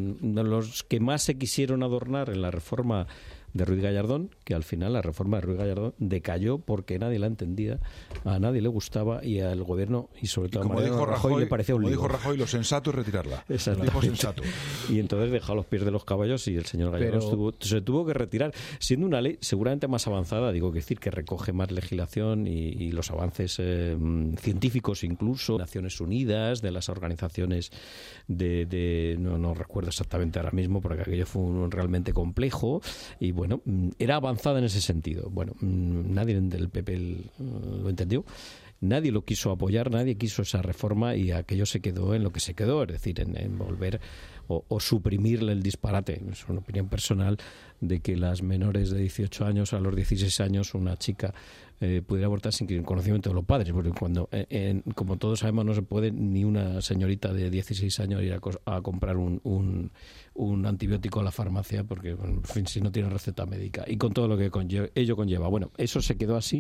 los que más se quisieron adornar en la reforma de Ruiz Gallardón, que al final la reforma de Ruiz Gallardón decayó porque nadie la entendía, a nadie le gustaba y al gobierno y sobre todo y como a Mariano dijo Rajoy, Rajoy le parecía un como lío. Dijo Rajoy, lo sensato es retirarla. Exactamente. Sensato. Y entonces dejó a los pies de los caballos y el señor Gallardón Pero... tuvo, se tuvo que retirar, siendo una ley seguramente más avanzada, digo que decir, que recoge más legislación y, y los avances eh, científicos incluso, Naciones Unidas, de las organizaciones de, de no, no recuerdo exactamente ahora mismo porque aquello fue un, realmente complejo y bueno, era avanzada en ese sentido. Bueno, nadie del P P lo entendió, nadie lo quiso apoyar, nadie quiso esa reforma y aquello se quedó en lo que se quedó, es decir, en, en volver o, o suprimirle el disparate. Es una opinión personal de que las menores de dieciocho años a los dieciséis años, una chica eh, pudiera abortar sin el conocimiento de los padres, porque cuando, eh, en, como todos sabemos, no se puede ni una señorita de dieciséis años ir a, a comprar un, un, un antibiótico a la farmacia, porque, bueno, en fin, si no tiene receta médica, y con todo lo que conlleva, ello conlleva. Bueno, eso se quedó así.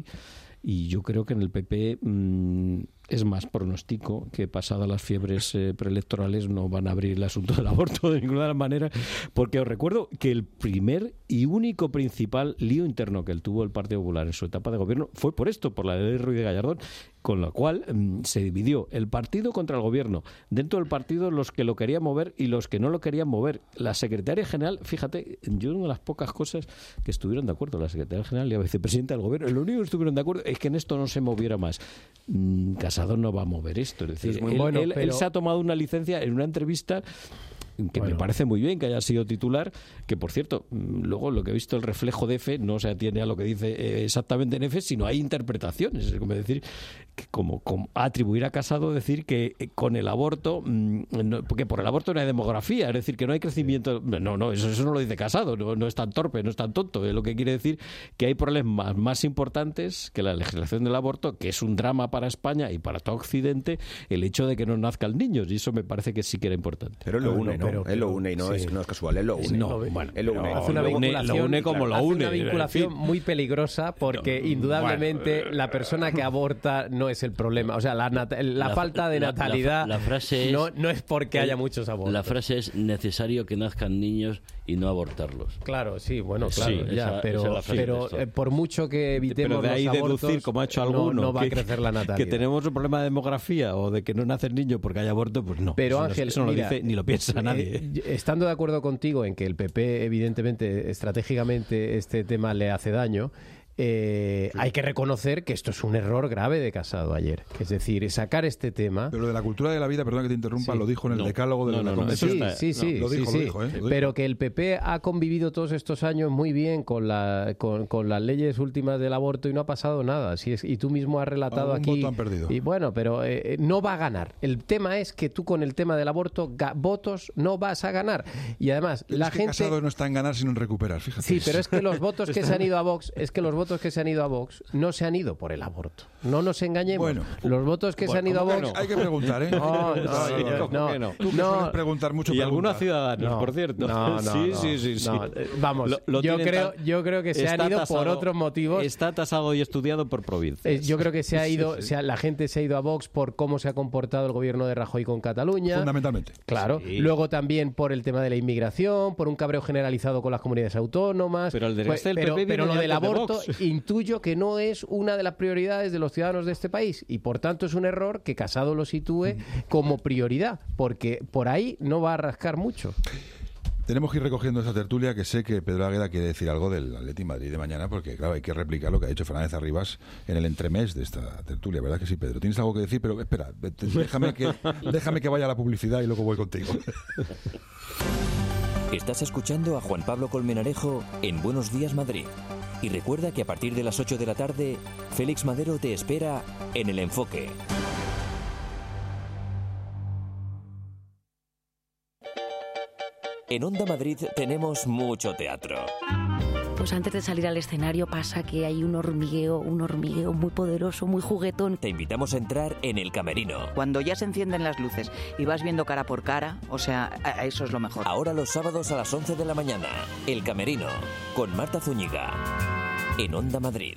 Y yo creo que en el P P mmm, es más pronostico que pasadas las fiebres eh, preelectorales no van a abrir el asunto del aborto de ninguna manera, porque os recuerdo que el primer y único principal lío interno que él tuvo el Partido Popular en su etapa de gobierno fue por esto, por la ley de Ruiz de Gallardón, con la cual mmm, se dividió el partido contra el gobierno. Dentro del partido los que lo querían mover y los que no lo querían mover. La secretaria general, fíjate, yo una de las pocas cosas que estuvieron de acuerdo, la secretaria general y la vicepresidenta del gobierno, lo único que estuvieron de acuerdo es que en esto no se moviera más. Mm, Casado no va a mover esto. Es decir, es muy él, bueno, él, pero... él se ha tomado una licencia en una entrevista que bueno. me parece muy bien que haya sido titular, que por cierto, luego lo que he visto el reflejo de Efe no se atiene a lo que dice eh, exactamente en Efe, sino hay interpretaciones, es como decir, que como, como atribuir a Casado decir que eh, con el aborto, mmm, no, porque por el aborto no hay demografía, es decir, que no hay crecimiento, no, no, eso, eso no lo dice Casado, no, no es tan torpe, no es tan tonto, es lo que quiere decir que hay problemas más importantes que la legislación del aborto, que es un drama para España y para todo Occidente, el hecho de que no nazcan niños, y eso me parece que sí que era importante. Pero lo une, ¿no? Pero, pero, él lo une y no, sí. es, no es casual, él lo une. No, bueno, él lo une. Hace una lo vinculación, une, lo une como lo une. Hace una vinculación en fin. muy peligrosa porque no, indudablemente bueno. la persona que aborta no es el problema. O sea, la, nat la, la falta de natalidad la, la, la frase es, no, no es porque el, haya muchos abortos. La frase es necesario que nazcan niños y no abortarlos. Claro, sí, bueno, claro, sí, ya, esa, pero, esa pero eh, por mucho que evitemos pero de ahí los abortos, deducir, como ha hecho alguno, no, no va que, a crecer la natalidad. Que tenemos un problema de demografía o de que no nacen niños porque hay aborto, pues no. Pero eso Ángel, no, eso no mira, lo dice ni lo piensa eh, nadie. Estando de acuerdo contigo en que el P P, evidentemente, estratégicamente, este tema le hace daño, eh, hay que reconocer que esto es un error grave de Casado ayer. Es decir, sacar este tema... Pero lo de la cultura de la vida, perdón que te interrumpa, sí. lo dijo en el no. decálogo de no, la no, Convención. Sí, sí, sí, no, lo dijo, sí, lo dijo, ¿eh? Lo dijo. Pero que el P P ha convivido todos estos años muy bien con, la, con, con las leyes últimas del aborto y no ha pasado nada. Si es, y tú mismo has relatado Algún aquí... voto han perdido. Y bueno, pero eh, no va a ganar. El tema es que tú con el tema del aborto, ga- votos no vas a ganar. Y además, pero la es que gente... Casado no está en ganar sino en recuperar, fíjate. Sí, pero es que los votos que se han ido a Vox, es que los votos que se han ido a Vox no se han ido por el aborto. No nos engañemos. Bueno, los votos que bueno, se han ido a Vox... no? Hay que preguntar, ¿eh? No, no, sí, no, no, no. Tú que no. sueles preguntar mucho. Y pregunta. algunos ciudadanos, No, por cierto. no, no, sí, no, sí, sí, sí. no. Vamos, Lo- lo yo, tienen creo, tan- yo creo que se han está ido tasado- por otros motivos. Está tasado y estudiado por provincias. Eh, Yo creo que se ha ido, Sí, sí. se ha- la gente se ha ido a Vox por cómo se ha comportado el gobierno de Rajoy con Cataluña. Fundamentalmente. Claro. Sí. Luego también por el tema de la inmigración, por un cabreo generalizado con las comunidades autónomas. Pero el Pues, desgaste del pero, P P pero viene lo de del antes de aborto Vox. intuyo que no es una de las prioridades de los ciudadanos de este país y por tanto es un error que Casado lo sitúe como prioridad, porque por ahí no va a rascar mucho. Tenemos que ir recogiendo esa tertulia, que sé que Pedro Águeda quiere decir algo del Atleti Madrid de mañana, porque claro, hay que replicar lo que ha dicho Fernández Arribas en el entremés de esta tertulia, ¿verdad que sí, Pedro? Tienes algo que decir, pero espera, déjame que, déjame que vaya a la publicidad y luego voy contigo. Estás escuchando a Juan Pablo Colmenarejo en Buenos Días Madrid. Y recuerda que a partir de las ocho de la tarde, Félix Madero te espera en El Enfoque. En Onda Madrid tenemos mucho teatro. Pues antes de salir al escenario pasa que hay un hormigueo, un hormigueo muy poderoso, muy juguetón. Te invitamos a entrar en El Camerino. Cuando ya se encienden las luces y vas viendo cara por cara, o sea, a- a eso es lo mejor. Ahora los sábados a las once de la mañana, El Camerino, con Marta Zúñiga, en Onda Madrid.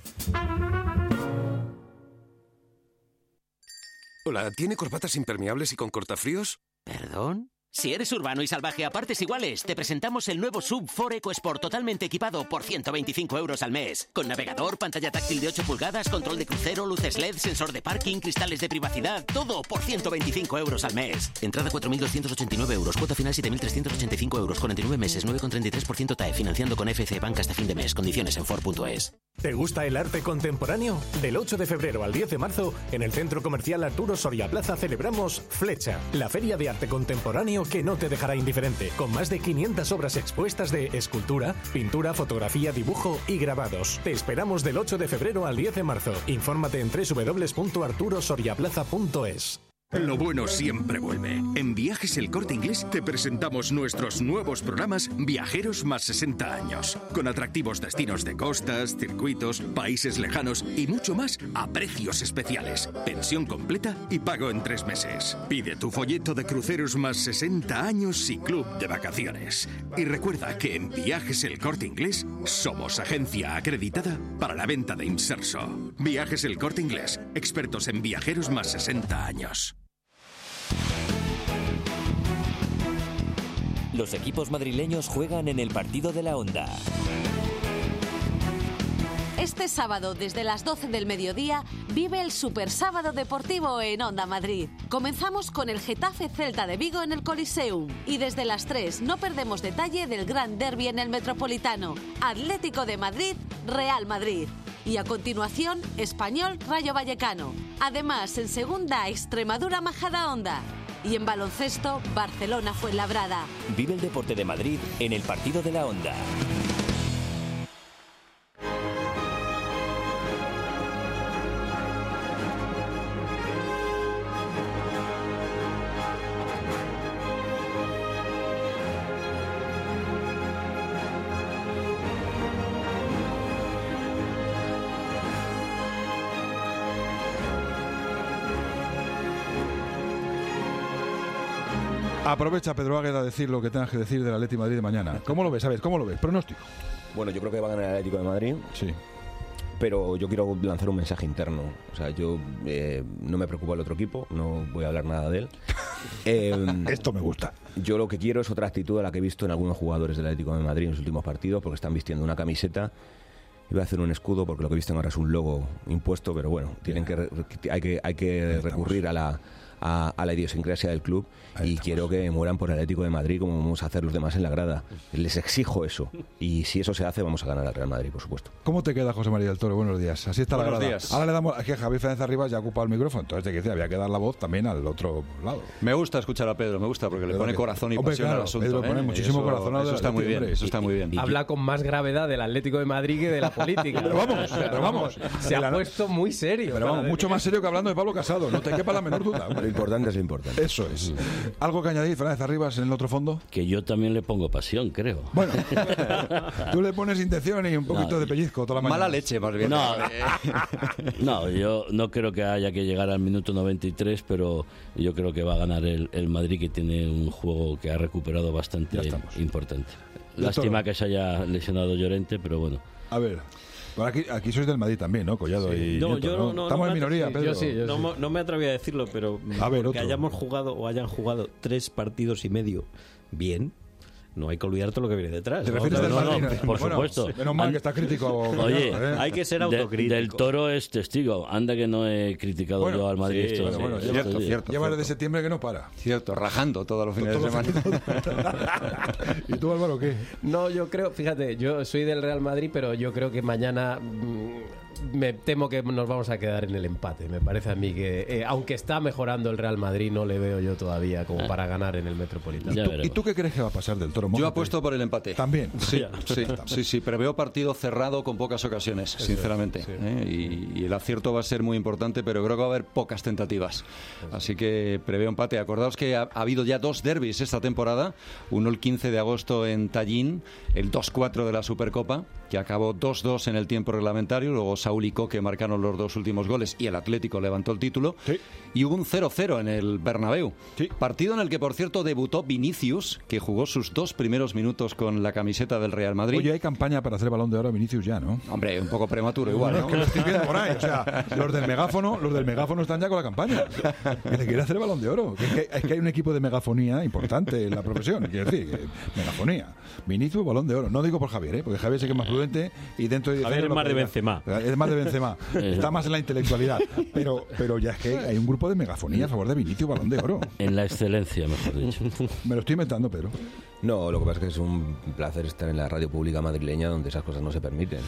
Hola, ¿tiene corbatas impermeables y con cortafríos? ¿Perdón? Si eres urbano y salvaje a partes iguales, te presentamos el nuevo S U V Ford EcoSport totalmente equipado por ciento veinticinco euros al mes. Con navegador, pantalla táctil de ocho pulgadas, control de crucero, luces L E D, sensor de parking, cristales de privacidad, todo por ciento veinticinco euros al mes. Entrada cuatro mil doscientos ochenta y nueve euros, cuota final siete mil trescientos ochenta y cinco euros, cuarenta y nueve meses, nueve coma treinta y tres por ciento T A E, financiando con F C Bank hasta fin de mes. Condiciones en Ford punto es. ¿Te gusta el arte contemporáneo? Del ocho de febrero al diez de marzo, en el Centro Comercial Arturo Soria Plaza celebramos Flecha, la feria de arte contemporáneo que no te dejará indiferente, con más de quinientas obras expuestas de escultura, pintura, fotografía, dibujo y grabados. Te esperamos del ocho de febrero al diez de marzo. Infórmate en doble u doble u doble u punto arturo soria plaza punto es. Lo bueno siempre vuelve. En Viajes El Corte Inglés te presentamos nuestros nuevos programas Viajeros más sesenta años, con atractivos destinos de costas, circuitos, países lejanos y mucho más a precios especiales. Pensión completa y pago en tres meses. Pide tu folleto de cruceros más sesenta años y club de vacaciones. Y recuerda que en Viajes El Corte Inglés somos agencia acreditada para la venta de inserso. Viajes El Corte Inglés, expertos en viajeros más sesenta años. Los equipos madrileños juegan en el partido de la Onda. Este sábado, desde las doce del mediodía, vive el Super Sábado Deportivo en Onda Madrid. Comenzamos con el Getafe Celta de Vigo en el Coliseum. Y desde las tres no perdemos detalle del gran derbi en el Metropolitano. Atlético de Madrid, Real Madrid. Y a continuación, Español Rayo Vallecano. Además, en segunda, Extremadura Majadahonda. Y en baloncesto, Barcelona Fuenlabrada. Vive el deporte de Madrid en el partido de la Onda. Aprovecha, Pedro Águeda, a decir lo que tengas que decir del Atleti Madrid de mañana. ¿Cómo lo ves? A ver, ¿cómo lo ves? Pronóstico. Bueno, yo creo que va a ganar el Atlético de Madrid. Sí. Pero yo quiero lanzar un mensaje interno. O sea, yo eh, no me preocupa el otro equipo, no voy a hablar nada de él. Eh, Esto me gusta. Yo lo que quiero es otra actitud a la que he visto en algunos jugadores del Atlético de Madrid en los últimos partidos, porque están vistiendo una camiseta. Iba a hacer un escudo porque lo que visten ahora es un logo impuesto, pero bueno, tienen que re- hay que hay que recurrir a la a, a la idiosincrasia del club y quiero que mueran por el Atlético de Madrid como vamos a hacer los demás en la grada. Les exijo eso y si eso se hace vamos a ganar al Real Madrid, por supuesto. ¿Cómo te queda, José María del Toro? Buenos días. Así está Buenos la grada. días. Ahora le damos, es que Javier Fernández Arribas ya ha ocupado el micrófono, entonces te decía, había que dar la voz también al otro lado. Me gusta escuchar a Pedro, me gusta porque le pone corazón y Hombre, pasión claro, al asunto. Pedro pone ¿eh? muchísimo eso, corazón al eso está muy bien, eso está muy bien. Habla con más gravedad del Atlético de Madrid que de la política. Pero vamos, pero vamos. Se ha puesto muy serio. Pero vamos, mucho más serio que hablando de Pablo Casado, no te quepa la menor duda. Lo importante es lo importante. Eso es. ¿Algo que añadir, Fernández Arribas, en el otro fondo? Que yo también le pongo pasión, creo. Bueno, tú le pones intención y un poquito No, de pellizco toda la mañana. Mala leche, más bien. No, no, yo no creo que haya que llegar al minuto noventa y tres, pero yo creo que va a ganar el, el Madrid, que tiene un juego que ha recuperado bastante importante. Lástima que se haya lesionado Llorente, pero bueno. A ver, bueno, aquí, aquí sois del Madrid también, ¿no? Collado Sí. y No, Nieto, yo ¿no? no, no, Estamos no en me- minoría, sí, Pedro. yo sí, yo no, sí. mo- no me atreví a decirlo, pero A ver, que otro. hayamos jugado o hayan jugado tres partidos y medio bien, no hay que olvidar todo lo que viene detrás. ¿Te ¿no? refieres del No, no, Madrid? por Bueno, supuesto. menos mal que está crítico. Oye, Collado, ¿eh? hay que ser de- autocrítico. del Toro es testigo. Anda que no he criticado Bueno, yo al Madrid. sí, estos- bueno, bueno, estos cierto, días. cierto. Lleva desde septiembre que no para. Cierto, rajando todos los fines Todos de los semana. ¿Y tú, Álvaro, qué? No, yo creo, fíjate, yo soy del Real Madrid, pero yo creo que mañana mm, me temo que nos vamos a quedar en el empate. Me parece a mí que, eh, aunque está mejorando el Real Madrid, no le veo yo todavía como para ganar en el Metropolitano. Ya ¿Tú- veremos. ¿Y tú qué crees que va a pasar del Toro? Yo Mójate. apuesto por el empate. También. Sí, sí, sí, sí, preveo partido cerrado con pocas ocasiones, sinceramente. sí. ¿eh? Y, y el acierto va a ser muy importante, pero creo que va a haber pocas tentativas. Así que preveo empate. Acordaos que ha, ha habido ya dos derbis esta temporada. Uno el quince de agosto en Tallín, el dos cuatro de la Supercopa, que acabó dos dos en el tiempo reglamentario. Luego Saúl y Coque marcaron los dos últimos goles y el Atlético levantó el título. Sí. Y hubo un cero cero en el Bernabéu. Sí. Partido en el que, por cierto, debutó Vinicius, que jugó sus dos primeros minutos con la camiseta del Real Madrid. Oye, hay campaña para hacer Balón de Oro a Vinicius ya, ¿no? Hombre, un poco prematuro igual, Bueno, ¿no? es que lo estoy viendo por ahí. O sea, los del megáfono, los del megáfono están ya con la campaña. Que le quiere hacer el Balón de Oro. Que es, que, es que hay un equipo de megafonía importante en la profesión. Quiero decir, que megafonía. Vinicius, Balón de Oro. No digo por Javier, ¿eh? Porque Javier sé que es más prudente y dentro de diez Javier años es lo más de pedirá. Benzema. Es más de Benzema. Está más en la intelectualidad. Pero, pero ya es que hay un grupo de megafonía a favor de Vinicius, Balón de Oro. En la excelencia, mejor dicho. Me lo estoy inventando, Pedro. No, lo que pasa es que es un placer estar en la radio pública madrileña donde esas cosas no se permiten.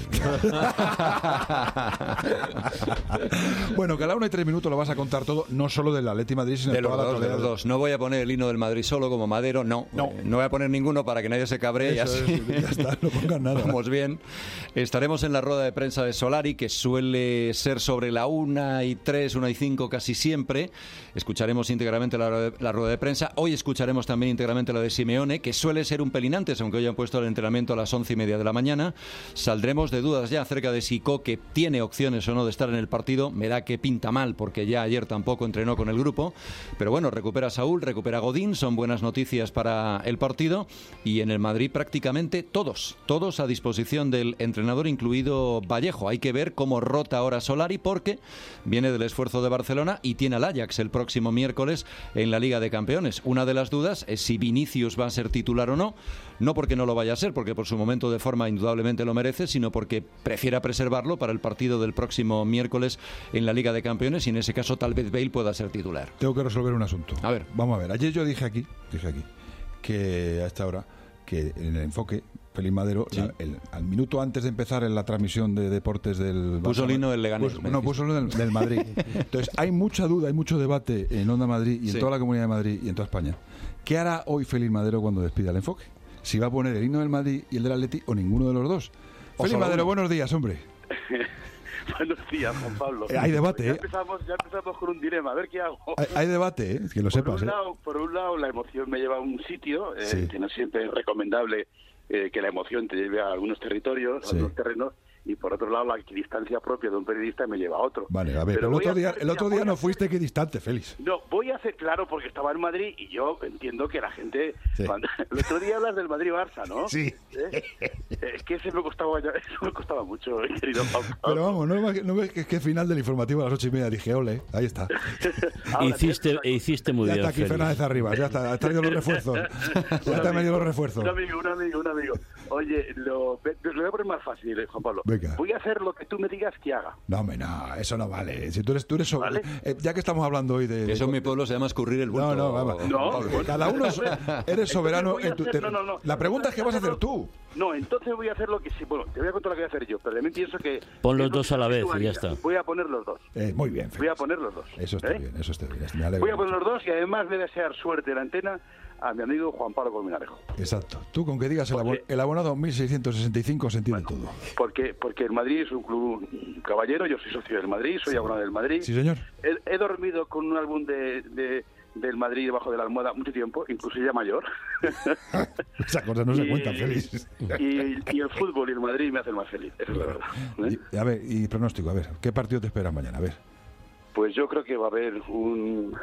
Bueno, que a la una y tres minutos lo vas a contar todo, no solo del Atleti Madrid, sino De de los, toda la dos, de los actualidad. dos. No voy a poner el hino del Madrid solo como Madero, no. No. Eh, no voy a poner ninguno para que nadie se cabree y Eso así. es, ya está, no pongas nada. Vamos bien. Estaremos en la rueda de prensa de Solari, que suele ser sobre la una y tres, una y cinco casi siempre. Escucharemos íntegramente la, rueda de- la rueda de prensa. Hoy escucharemos también íntegramente la de Simeone, que suele ser un pelín antes, aunque hoy han puesto el entrenamiento a las once y media de la mañana. Saldremos de dudas ya acerca de si Coque tiene opciones o no de estar en el partido. Me da que pinta mal, porque ya ayer tampoco entrenó con el grupo. Pero bueno, recupera Saúl, recupera Godín, son buenas noticias para el partido. Y en el Madrid prácticamente todos, todos a disposición del entrenador, incluido Vallejo. Hay que ver cómo rota ahora Solari, porque viene del esfuerzo de Barcelona y tiene al Ajax el próximo miércoles en la Liga de Campeones. Una de las dudas es si Vinicius va a ser titular o no. No porque no lo vaya a ser, porque por su momento de forma indudablemente lo merece, sino porque prefiera preservarlo para el partido del próximo miércoles en la Liga de Campeones, y en ese caso tal vez Bale pueda ser titular. Tengo que resolver un asunto. A ver. Vamos a ver. Ayer yo dije aquí, dije aquí, que a esta hora, que en el enfoque, Félix Madero, Sí. la- el- al minuto antes de empezar en la transmisión de deportes del Puso Barça- el hino del Leganés, puso- me no, dijiste. puso el hino del, del Madrid. Entonces, hay mucha duda, hay mucho debate en Onda Madrid y en Sí. toda la Comunidad de Madrid y en toda España. ¿Qué hará hoy Félix Madero cuando despida el enfoque? Si va a poner el himno del Madrid y el del Atleti o ninguno de los dos. O Félix solo Madero, uno. buenos días, hombre. Buenos días, Juan Pablo. Eh, hay debate, Ya ¿eh? empezamos, ya empezamos con un dilema, a ver qué hago. Hay, hay debate, ¿eh? Que lo por, sepas. un ¿eh? lado, por un lado, la emoción me lleva a un sitio, eh, Sí. que no siempre es recomendable eh, que la emoción te lleve a algunos territorios, Sí. a algunos terrenos, y por otro lado, la equidistancia propia de un periodista me lleva a otro. Vale, a ver, pero el voy otro a día, hacer- el otro mira, día voy a no hacer- fuiste equidistante, Félix. No, voy a hacer claro porque estaba en Madrid y yo entiendo que la gente... Sí. cuando- el otro día hablas del Madrid-Barça, ¿no? Sí. ¿Eh? Es que ese me costaba, ya- eso me costaba mucho, querido Juan Pablo. Pero vamos, no, ves- no ves que, que final del informativo a las ocho y media dije, ole, ahí está. Hiciste, hiciste muy Ya bien, está aquí Félix. Fernández arriba, ya está, ha traído los refuerzos. Ya te han venido los refuerzos. Un amigo, un amigo, un amigo. Oye, lo, lo voy a poner más fácil, eh, Juan Pablo. Venga. Voy a hacer lo que tú me digas que haga. No, hombre, no, eso no vale. Si tú eres, tú eres sobre... ¿Vale? eh, ya que estamos hablando hoy de... Eso en mi pueblo se llama escurrir el bulto. No, no, vamos. No, Cada uno es- eres soberano Entonces en tu... voy a hacer- te- no, no, no. La pregunta es qué vas a hacer tú. No, entonces voy a hacer lo que sí. Bueno, te voy a contar lo que voy a hacer yo, pero también pienso que... Pon los que es lo dos que a la vez tú y ya harías. está. Voy a poner los dos. Eh, muy bien, Voy Félix. a poner los dos. Eso está ¿eh? bien, eso está bien. Me alegro Voy a poner mucho. los dos y además voy a desear suerte en la antena a mi amigo Juan Pablo Colmenarejo. Exacto. Tú con que digas el, abo- Porque- el abonado mil seiscientos sesenta y cinco se entiende todo. Porque, porque el Madrid es un club caballero, yo soy socio del Madrid, soy abonado del Madrid. Sí, señor. He, he dormido con un álbum de, de- del Madrid debajo de la almohada mucho tiempo, incluso ya mayor. Esas cosas no se Y- cuentan, Félix. Y, y el fútbol y el Madrid me hacen más feliz, esa es la verdad. ¿eh? Y, a ver, y pronóstico, a ver, ¿qué partido te esperas mañana? A ver. Pues yo creo que va a haber un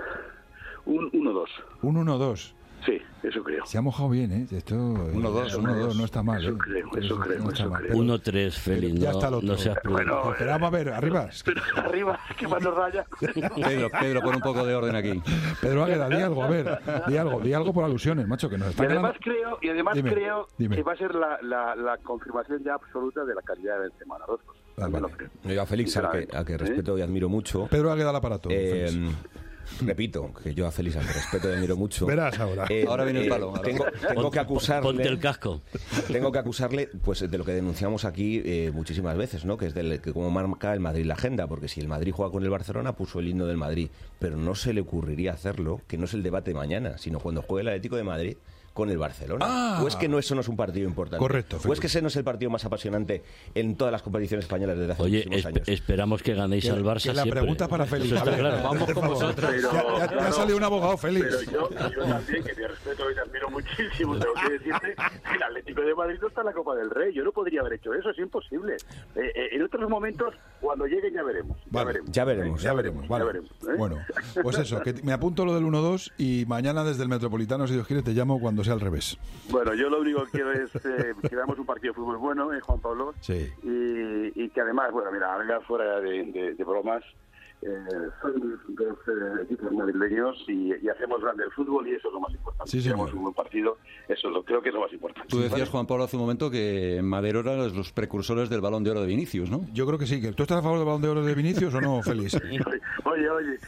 un uno dos. Un uno dos. Sí, eso creo. Se ha mojado bien, ¿eh? Esto, uno dos, uno dos, no está mal. Eso ¿eh? creo, eso creo, no está eso mal. creo. uno tres, Félix, Ya no, está el otro. no seas prudente. Bueno, Pero vamos a ver, arriba. Pero arriba, que más nos raya. Pedro, Pedro, pon un poco de orden aquí. Pedro Águeda, di algo, a ver, di algo, di algo por alusiones, macho, que nos Y está además ganando. creo, y además Dime, creo dime. que va a ser la, la, la confirmación ya absoluta de la calidad de Benzema. Las dos cosas. Ah, También vale. lo creo. Yo a Félix, al que, al que ¿Eh? respeto y admiro mucho. Pedro Águeda la para todo. eh, Félix. repito, que yo a Félix al que respeto y admiro mucho. Verás ahora. Eh, Ahora viene el eh, palo, ahora. Tengo, tengo que acusarle. Ponte el casco. Tengo que acusarle, pues, de lo que denunciamos aquí eh, muchísimas veces, ¿no? Que es del que cómo marca el Madrid la agenda, porque si el Madrid juega con el Barcelona, puso el himno del Madrid, pero no se le ocurriría hacerlo, que no es el debate de mañana, sino cuando juegue el Atlético de Madrid con el Barcelona. Ah. ¿O es que no, eso no es un partido importante? Correcto, ¿O es Félix. que ese no es el partido más apasionante en todas las competiciones españolas desde hace Oye, muchísimos esp- años? esperamos que ganéis Que- al Barça que la siempre. pregunta es para Félix. Eso está A ver, claro. vamos con vosotros. Pero, Ya, ya- ya claro, ha salido un abogado, Félix. Pero yo, yo también, que te respeto y te admiro muchísimo, tengo que decirte que el Atlético de Madrid no está en la Copa del Rey. Yo no podría haber hecho eso, es imposible. Eh, eh, en otros momentos, cuando llegue, ya veremos. Ya Vale, veremos. Ya veremos. Ya veremos, vale. ya veremos, ¿eh? Bueno, pues eso, que me apunto lo del uno dos y mañana desde el Metropolitano, si Dios quiere, te llamo cuando sea al revés. Bueno, yo lo único que quiero es eh, que veamos un partido de fútbol bueno, eh, Juan Pablo, Sí. y, y que además, bueno, mira, venga fuera de, de, de bromas, eh, son dos eh, equipos madrileños y, y hacemos grande el fútbol y eso es lo más importante. Sí, señor. Hacemos un buen partido, eso es lo, creo que es lo más importante. Tú decías, Juan Pablo, hace un momento que Madero era los precursores del Balón de Oro de Vinicius, ¿no? Yo creo que sí. que ¿Tú estás a favor del Balón de Oro de Vinicius o no, Félix? Oye, oye.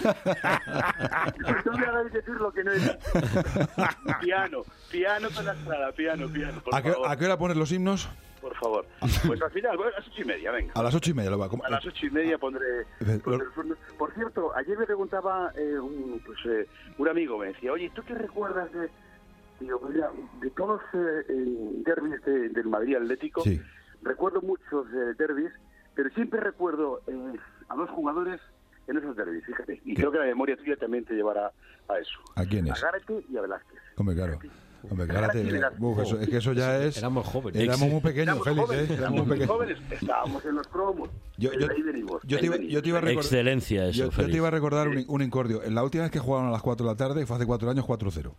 No me hagáis decir lo que no es. Piano, piano con la estrada, piano, piano, por ¿A qué, favor. ¿A qué hora pones los himnos? Por favor. Pues al final, bueno, a las ocho y media, venga. A las ocho y media. Lo va. ¿Cómo? A las ocho y media pondré... pondré el fondo. Por cierto, ayer me preguntaba eh, un, pues, eh, un amigo, me decía, oye, ¿tú qué recuerdas de, digo, mira, de todos los eh, derbis de, del Madrid Atlético? Sí. Recuerdo muchos eh, derbis, pero siempre recuerdo eh, a dos jugadores en esos derbis, fíjate. Y creo que la memoria tuya también te llevará a eso. ¿A quién es? A Gárate y a Velázquez. Hombre, claro. Hombre, Gárate, uf, eso- es que eso ya es... Éramos jóvenes. Éramos muy pequeños, Éramos Félix, jóvenes, ¿eh? Éramos muy éramos pequeños. jóvenes, estábamos en los cromos. Yo, yo, ahí venimos, yo, ahí te iba, venimos. yo te iba a recordar... Excelencia eso, yo, yo Félix. te iba a recordar un, un incordio. En la última vez que jugaron a las cuatro de la tarde, fue hace cuatro años, cuatro cero.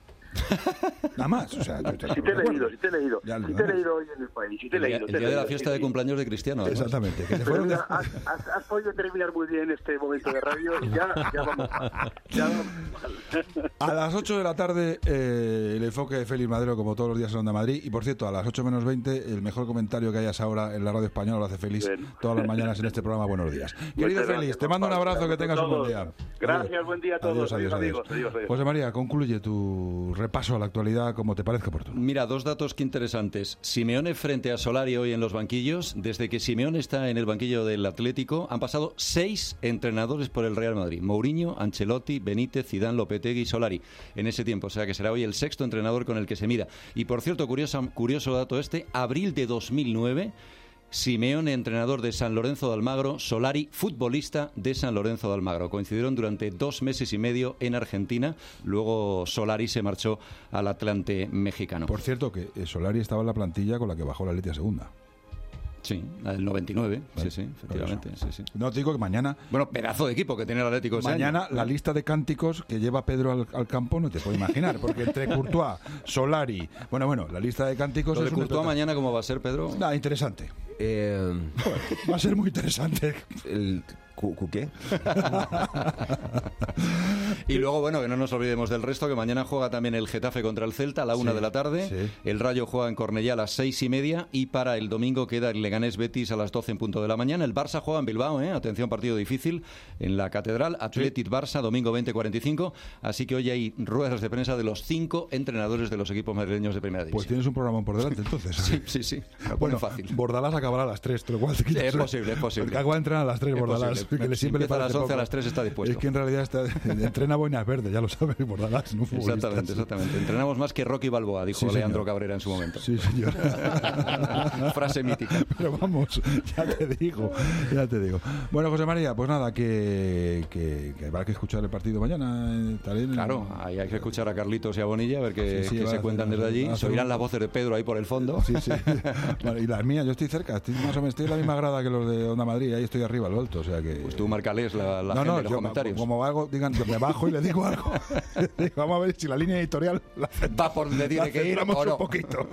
Nada más. O sea, yo te- Sí te he leído, sí te he leído. Ya lo Sí te he demás. leído hoy en el país, sí te he El día, leído. el te he día de la leído, fiesta sí, de sí. cumpleaños de Cristiano. además. Exactamente. Que se Pero fueron de... mira, has, has, has podido terminar muy bien este momento de radio y ya, ya vamos mal. Ya vamos mal. A las ocho de la tarde, eh, el enfoque de Félix Madero, como todos los días en Onda Madrid. Y por cierto, a las ocho menos veinte, el mejor comentario que hayas ahora en la radio española lo hace Félix Bien. todas las mañanas en este programa. Buenos días. Querido Muchas Félix, gracias, te mando un Juan Pablo. abrazo, que tengas un buen Todos. día. Gracias, Adiós. buen día a todos. Adiós, adiós, Adiós, adiós. amigos. Adiós, adiós. José María, concluye tu repaso a la actualidad como te parezca oportuno. Mira, dos datos que interesantes. Simeone frente a Solari hoy en los banquillos. Desde que Simeone está en el banquillo del Atlético, han pasado seis entrenadores por el Real Madrid. Mourinho, Ancelotti, Benítez, Zidane, Lopetegui y Solari. En ese tiempo, o sea que será hoy el sexto entrenador con el que se mida. Y por cierto, curioso, curioso dato este, abril de dos mil nueve... Simeone, entrenador de San Lorenzo de Almagro, Solari, futbolista de San Lorenzo de Almagro. Coincidieron durante dos meses y medio en Argentina. Luego Solari se marchó al Atlante mexicano. Por cierto, que eh, Solari estaba en la plantilla con la que bajó la Atleti a segunda. Sí, el noventa y nueve. Vale, Sí, sí, efectivamente. Sí, sí. No te digo que mañana... Bueno, pedazo de equipo que tiene el Atlético ese Mañana año. la lista de cánticos que lleva Pedro al, al campo no te puedo imaginar, porque entre Courtois, Solari... Bueno, bueno, la lista de cánticos... Lo de es un Courtois espectáculo. mañana, ¿cómo va a ser, Pedro? Nada, interesante. Eh, Va a ser muy interesante. el, ¿cu- cu- ¿Qué? Y luego, bueno, que no nos olvidemos del resto, que mañana juega también el Getafe contra el Celta a la una Sí, de la tarde. sí. El Rayo juega en Cornellá a las seis y media. Y para el domingo queda el Leganés Betis a las doce en punto de la mañana. El Barça juega en Bilbao, ¿eh? Atención, partido difícil en la Catedral. Athletic Barça, domingo veinte cuarenta y cinco. Así que hoy hay ruedas de prensa de los cinco entrenadores de los equipos madrileños de primera división. Pues tienes un programa por delante, entonces. Sí, sí, sí. Lo Bueno, fácil. Bordalás acabará a las tres, lo cual te quitas- Es posible, es posible. Porque acaba de entrenar a las tres, Es Bordalás. posible. Que le Si siempre le empieza a las parece once, a poco. las tres está dispuesto. Es que en realidad está, entrena boinas verdes, ya lo sabes, Bordalás, no futbolista. Exactamente, exactamente. Entrenamos más que Rocky Balboa, dijo Sí, señor. Leandro Cabrera en su momento. Sí, señor. Frase mítica. Pero vamos, ya te digo, ya te digo. Bueno, José María, pues nada, que, que, que habrá que escuchar el partido mañana. eh, También, Claro, ahí hay que escuchar a Carlitos y a Bonilla a ver qué, Sí, sí, qué va a se hacer- cuentan desde allí. va a Se hacer oirán un- las voces de Pedro ahí por el fondo. Sí, sí. Bueno, y las mías, yo estoy cerca, estoy más o menos, estoy en la misma grada que los de Onda Madrid, ahí estoy arriba, al alto, o sea que... Pues tú márcales la, la no, agenda no, y los yo, comentarios. como algo, digan, yo me bajo y le digo algo. Digo, vamos a ver si la línea editorial la, Va por donde tiene la que ir centramos o no. un poquito.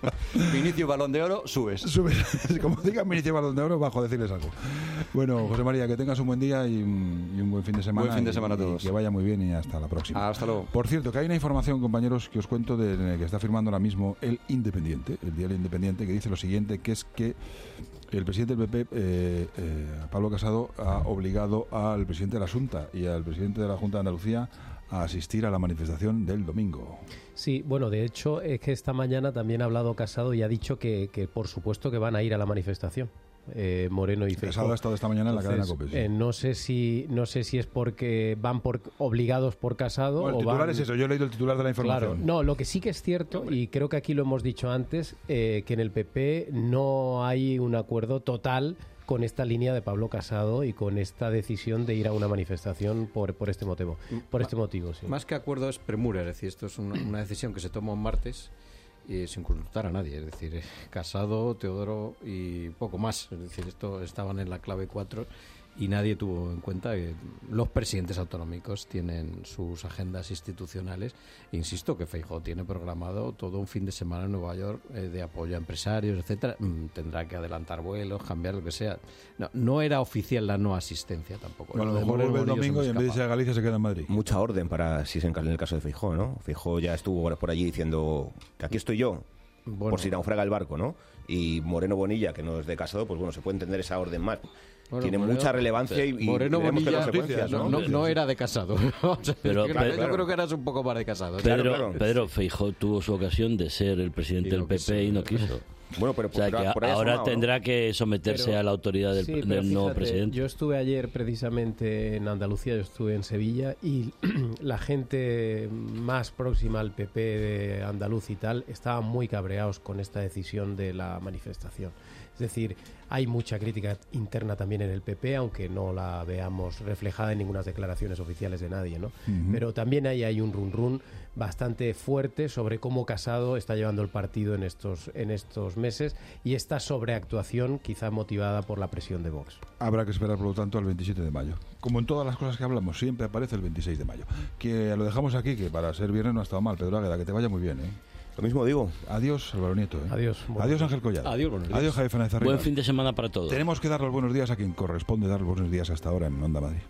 Vinicio Balón de Oro, subes. Sube, como digan Vinicio Balón de Oro, bajo a decirles algo. Bueno, José María, que tengas un buen día y, un- y un buen fin de semana. Buen fin de y- semana a y todos. que vaya muy bien y hasta la próxima. Hasta luego. Por cierto, que hay una información, compañeros, que os cuento de, que está firmando ahora mismo el Independiente, el diario Independiente, que dice lo siguiente, que es que el presidente del P P, eh, eh, Pablo Casado, ha obligado al presidente de la Junta y al presidente de la Junta de Andalucía a asistir a la manifestación del domingo. Sí, bueno, de hecho es que esta mañana también ha hablado Casado y ha dicho que, que por supuesto que van a ir a la manifestación. Eh, Moreno y Feijóo. Casado ha estado esta mañana en la cadena COPE. Sí. Eh, no sé si no sé si es porque van por obligados por Casado Bueno, el o titular van... es eso, yo he leído el titular de la información. Claro, no, lo que sí que es cierto, y creo que aquí lo hemos dicho antes, eh, que en el P P no hay un acuerdo total con esta línea de Pablo Casado y con esta decisión de ir a una manifestación por, por este motivo. Por este motivo, sí. Más que acuerdo es premura, es decir, esto es una, una decisión que se toma un martes y sin consultar a nadie, es decir, eh, Casado, Teodoro y poco más, es decir, esto estaban en la clave cuatro y nadie tuvo en cuenta que los presidentes autonómicos tienen sus agendas institucionales. Insisto que Feijóo tiene programado todo un fin de semana en Nueva York eh, de apoyo a empresarios, etcétera. Mm, tendrá que adelantar vuelos, cambiar lo que sea. No, no era oficial la no asistencia tampoco. Bueno, a Lo lo de mejor vuelve el Moreno Bonillo domingo se y me en vez de escapa. irse a Galicia se queda en Madrid. Mucha orden para si se encarga en el caso de Feijóo, ¿no? Feijóo ya estuvo por allí diciendo que aquí estoy yo, Bueno. por si naufraga el barco, ¿no? Y Moreno Bonilla, que no es de Casado, pues bueno, se puede entender esa orden más. Bueno, Tiene Moreno- mucha relevancia y, y Moreno veremos qué Bonilla consecuencias, no, no, no era de Casado. O sea, Pero- yo, pero- yo creo que eras un poco más de Casado. Pedro, Claro, claro. Pedro Feijóo tuvo su ocasión de ser el presidente Y no del P P quiso. y no quiso. Bueno, pero O sea, por- que por ahí ha ahora sonado, ¿no? tendrá que someterse Pero- a la autoridad del, Sí, del pero nuevo fíjate, presidente. Yo estuve ayer precisamente en Andalucía, yo estuve en Sevilla y la gente más próxima al P P de andaluz y tal estaban muy cabreados con esta decisión de la manifestación. Es decir, hay mucha crítica interna también en el P P, aunque no la veamos reflejada en ninguna declaraciones oficiales de nadie, ¿no? Ujú. Pero también ahí hay un run run bastante fuerte sobre cómo Casado está llevando el partido en estos en estos meses y esta sobreactuación quizá motivada por la presión de Vox. Habrá que esperar, por lo tanto, al veintisiete de mayo. Como en todas las cosas que hablamos, siempre aparece el veintiséis de mayo. Que lo dejamos aquí, que para ser viernes no ha estado mal. Pedro Águeda, que te vaya muy bien, ¿eh? Lo mismo digo. Adiós, Álvaro Nieto. ¿eh? Adiós. Adiós, Ángel Collado. Adiós, buenos días. Adiós, Javier Fernández Arribas. Buen fin de semana para todos. Tenemos que dar los buenos días a quien corresponde dar los buenos días hasta ahora en Onda Madrid.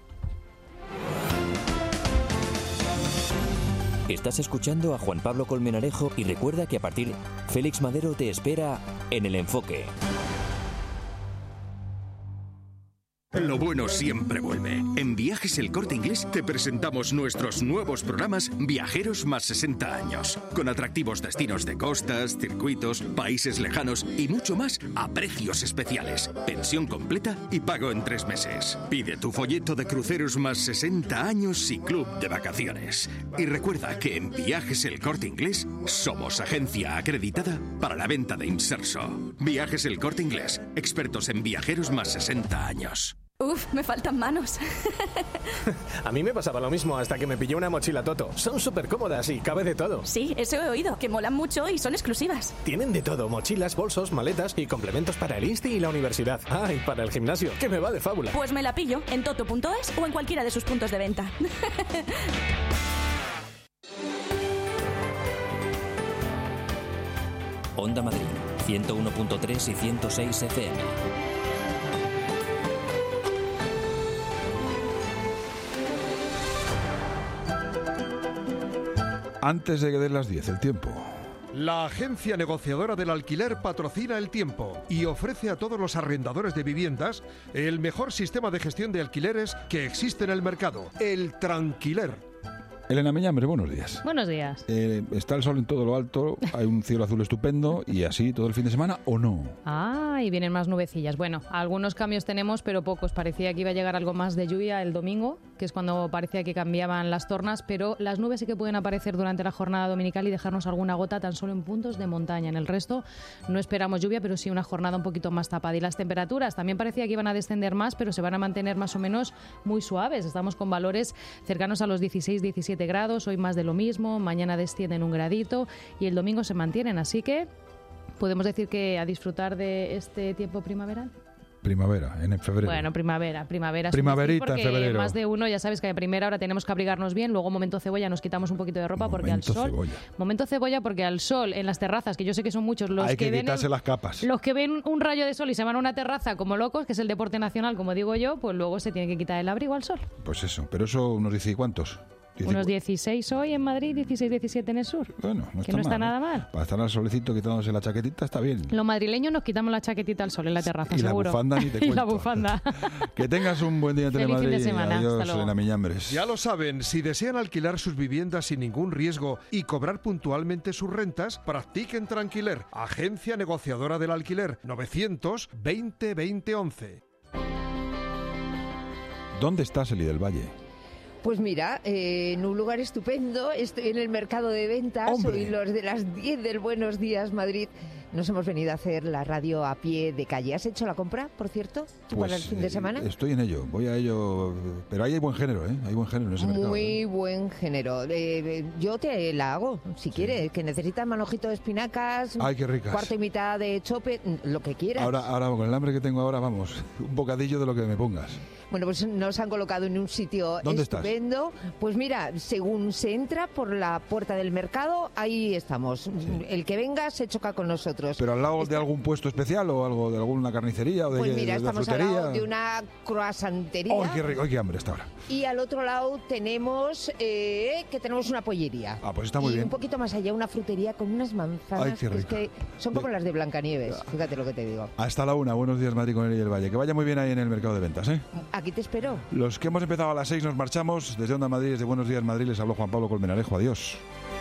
Estás escuchando a Juan Pablo Colmenarejo y recuerda que a partir Félix Madero te espera en El Enfoque. Lo bueno siempre vuelve. En Viajes El Corte Inglés te presentamos nuestros nuevos programas Viajeros más sesenta años, con atractivos destinos de costas, circuitos, países lejanos y mucho más a precios especiales, pensión completa y pago en tres meses. Pide tu folleto de cruceros más sesenta años y club de vacaciones. Y recuerda que en Viajes El Corte Inglés somos agencia acreditada para la venta de inserso. Viajes El Corte Inglés, expertos en viajeros más sesenta años. Uf, me faltan manos. A mí me pasaba lo mismo hasta que me pillé una mochila Toto. Son súper cómodas y cabe de todo. Sí, eso he oído, que molan mucho y son exclusivas. Tienen de todo, mochilas, bolsos, maletas y complementos para el insti y la universidad. Ah, y para el gimnasio, que me va de fábula. Pues me la pillo en toto punto es o en cualquiera de sus puntos de venta. Onda Madrid, ciento uno punto tres y ciento seis F M. Antes de que den las diez, el tiempo. La agencia negociadora del alquiler patrocina el tiempo y ofrece a todos los arrendadores de viviendas el mejor sistema de gestión de alquileres que existe en el mercado, el Tranquiler. Elena Meñambre, buenos días. Buenos días. Eh, está el sol en todo lo alto, hay un cielo azul estupendo y así todo el fin de semana, ¿o no? Ah, y vienen más nubecillas. Bueno, algunos cambios tenemos, pero pocos. Parecía que iba a llegar algo más de lluvia el domingo, que es cuando parecía que cambiaban las tornas, pero las nubes sí que pueden aparecer durante la jornada dominical y dejarnos alguna gota tan solo en puntos de montaña. En el resto no esperamos lluvia, pero sí una jornada un poquito más tapada. Y las temperaturas también parecía que iban a descender más, pero se van a mantener más o menos muy suaves. Estamos con valores cercanos a los dieciséis diecisiete grados, hoy más de lo mismo, mañana descienden un gradito y el domingo se mantienen, así que podemos decir que a disfrutar de este tiempo primaveral. Primavera, en febrero. Bueno, primavera, primavera. Primaverita en febrero. Más de uno, ya sabes que a primera hora tenemos que abrigarnos bien, luego momento cebolla nos quitamos un poquito de ropa momento porque al sol... Cebolla. Momento cebolla porque al sol, en las terrazas, que yo sé que son muchos los Hay que, que ven... quitarse el, las capas. Los que ven un rayo de sol y se van a una terraza como locos, que es el deporte nacional, como digo yo, pues luego se tiene que quitar el abrigo al sol. Pues eso, pero eso nos dice ¿cuántos? Unos dieciséis hoy en Madrid, dieciséis diecisiete en el sur. Bueno, no que está no está mal, nada ¿eh? mal. Para estar al solecito quitándose la chaquetita está bien. Los madrileños nos quitamos la chaquetita al sol en la terraza, y seguro. La bufanda ni te y cuento. la bufanda. Que tengas un buen día en Feliz Telemadrid. fin de semana. Adiós, Hasta luego. Elena Miñambres. Ya lo saben, si desean alquilar sus viviendas sin ningún riesgo y cobrar puntualmente sus rentas, practiquen Tranquiler, agencia negociadora del alquiler, novecientos veinte veinte once. ¿Dónde estás, Eli del Valle? Pues mira, eh, en un lugar estupendo, estoy en el mercado de ventas, ¡Hombre! soy los de las diez del Buenos Días Madrid. Nos hemos venido a hacer la radio a pie de calle. ¿Has hecho la compra, por cierto, tú Pues, para el fin de semana? Eh, estoy en ello, voy a ello, pero ahí hay buen género, ¿eh? Hay buen género en ese mercado. Muy ¿eh? buen género. Eh, eh, yo te la hago, si quieres, que necesitas manojito de espinacas, Ay, qué ricas. cuarto y mitad de chope, lo que quieras. Ahora, ahora, con el hambre que tengo ahora, vamos, un bocadillo de lo que me pongas. Bueno, pues nos han colocado en un sitio ¿Dónde estás? estupendo. Pues mira, según se entra por la puerta del mercado, ahí estamos. Sí. El que venga se choca con nosotros. ¿Pero al lado Está... de algún puesto especial o algo de alguna carnicería o de, pues mira, de, de estamos frutería? al lado de una croissantería. ¡Ay, qué rico! ¡Ay, qué hambre está ahora! Y al otro lado tenemos eh, que tenemos una pollería. Ah, pues está muy y bien. un poquito más allá una frutería con unas manzanas Ay, qué rico. que son como de... las de Blancanieves. Fíjate lo que te digo. Hasta la una. Buenos días, Madrid, con Eli del Valle. Que vaya muy bien ahí en el mercado de ventas, ¿eh? Aquí te espero. Los que hemos empezado a las seis nos marchamos. Desde Onda Madrid, desde Buenos Días Madrid, les habló Juan Pablo Colmenarejo. Adiós.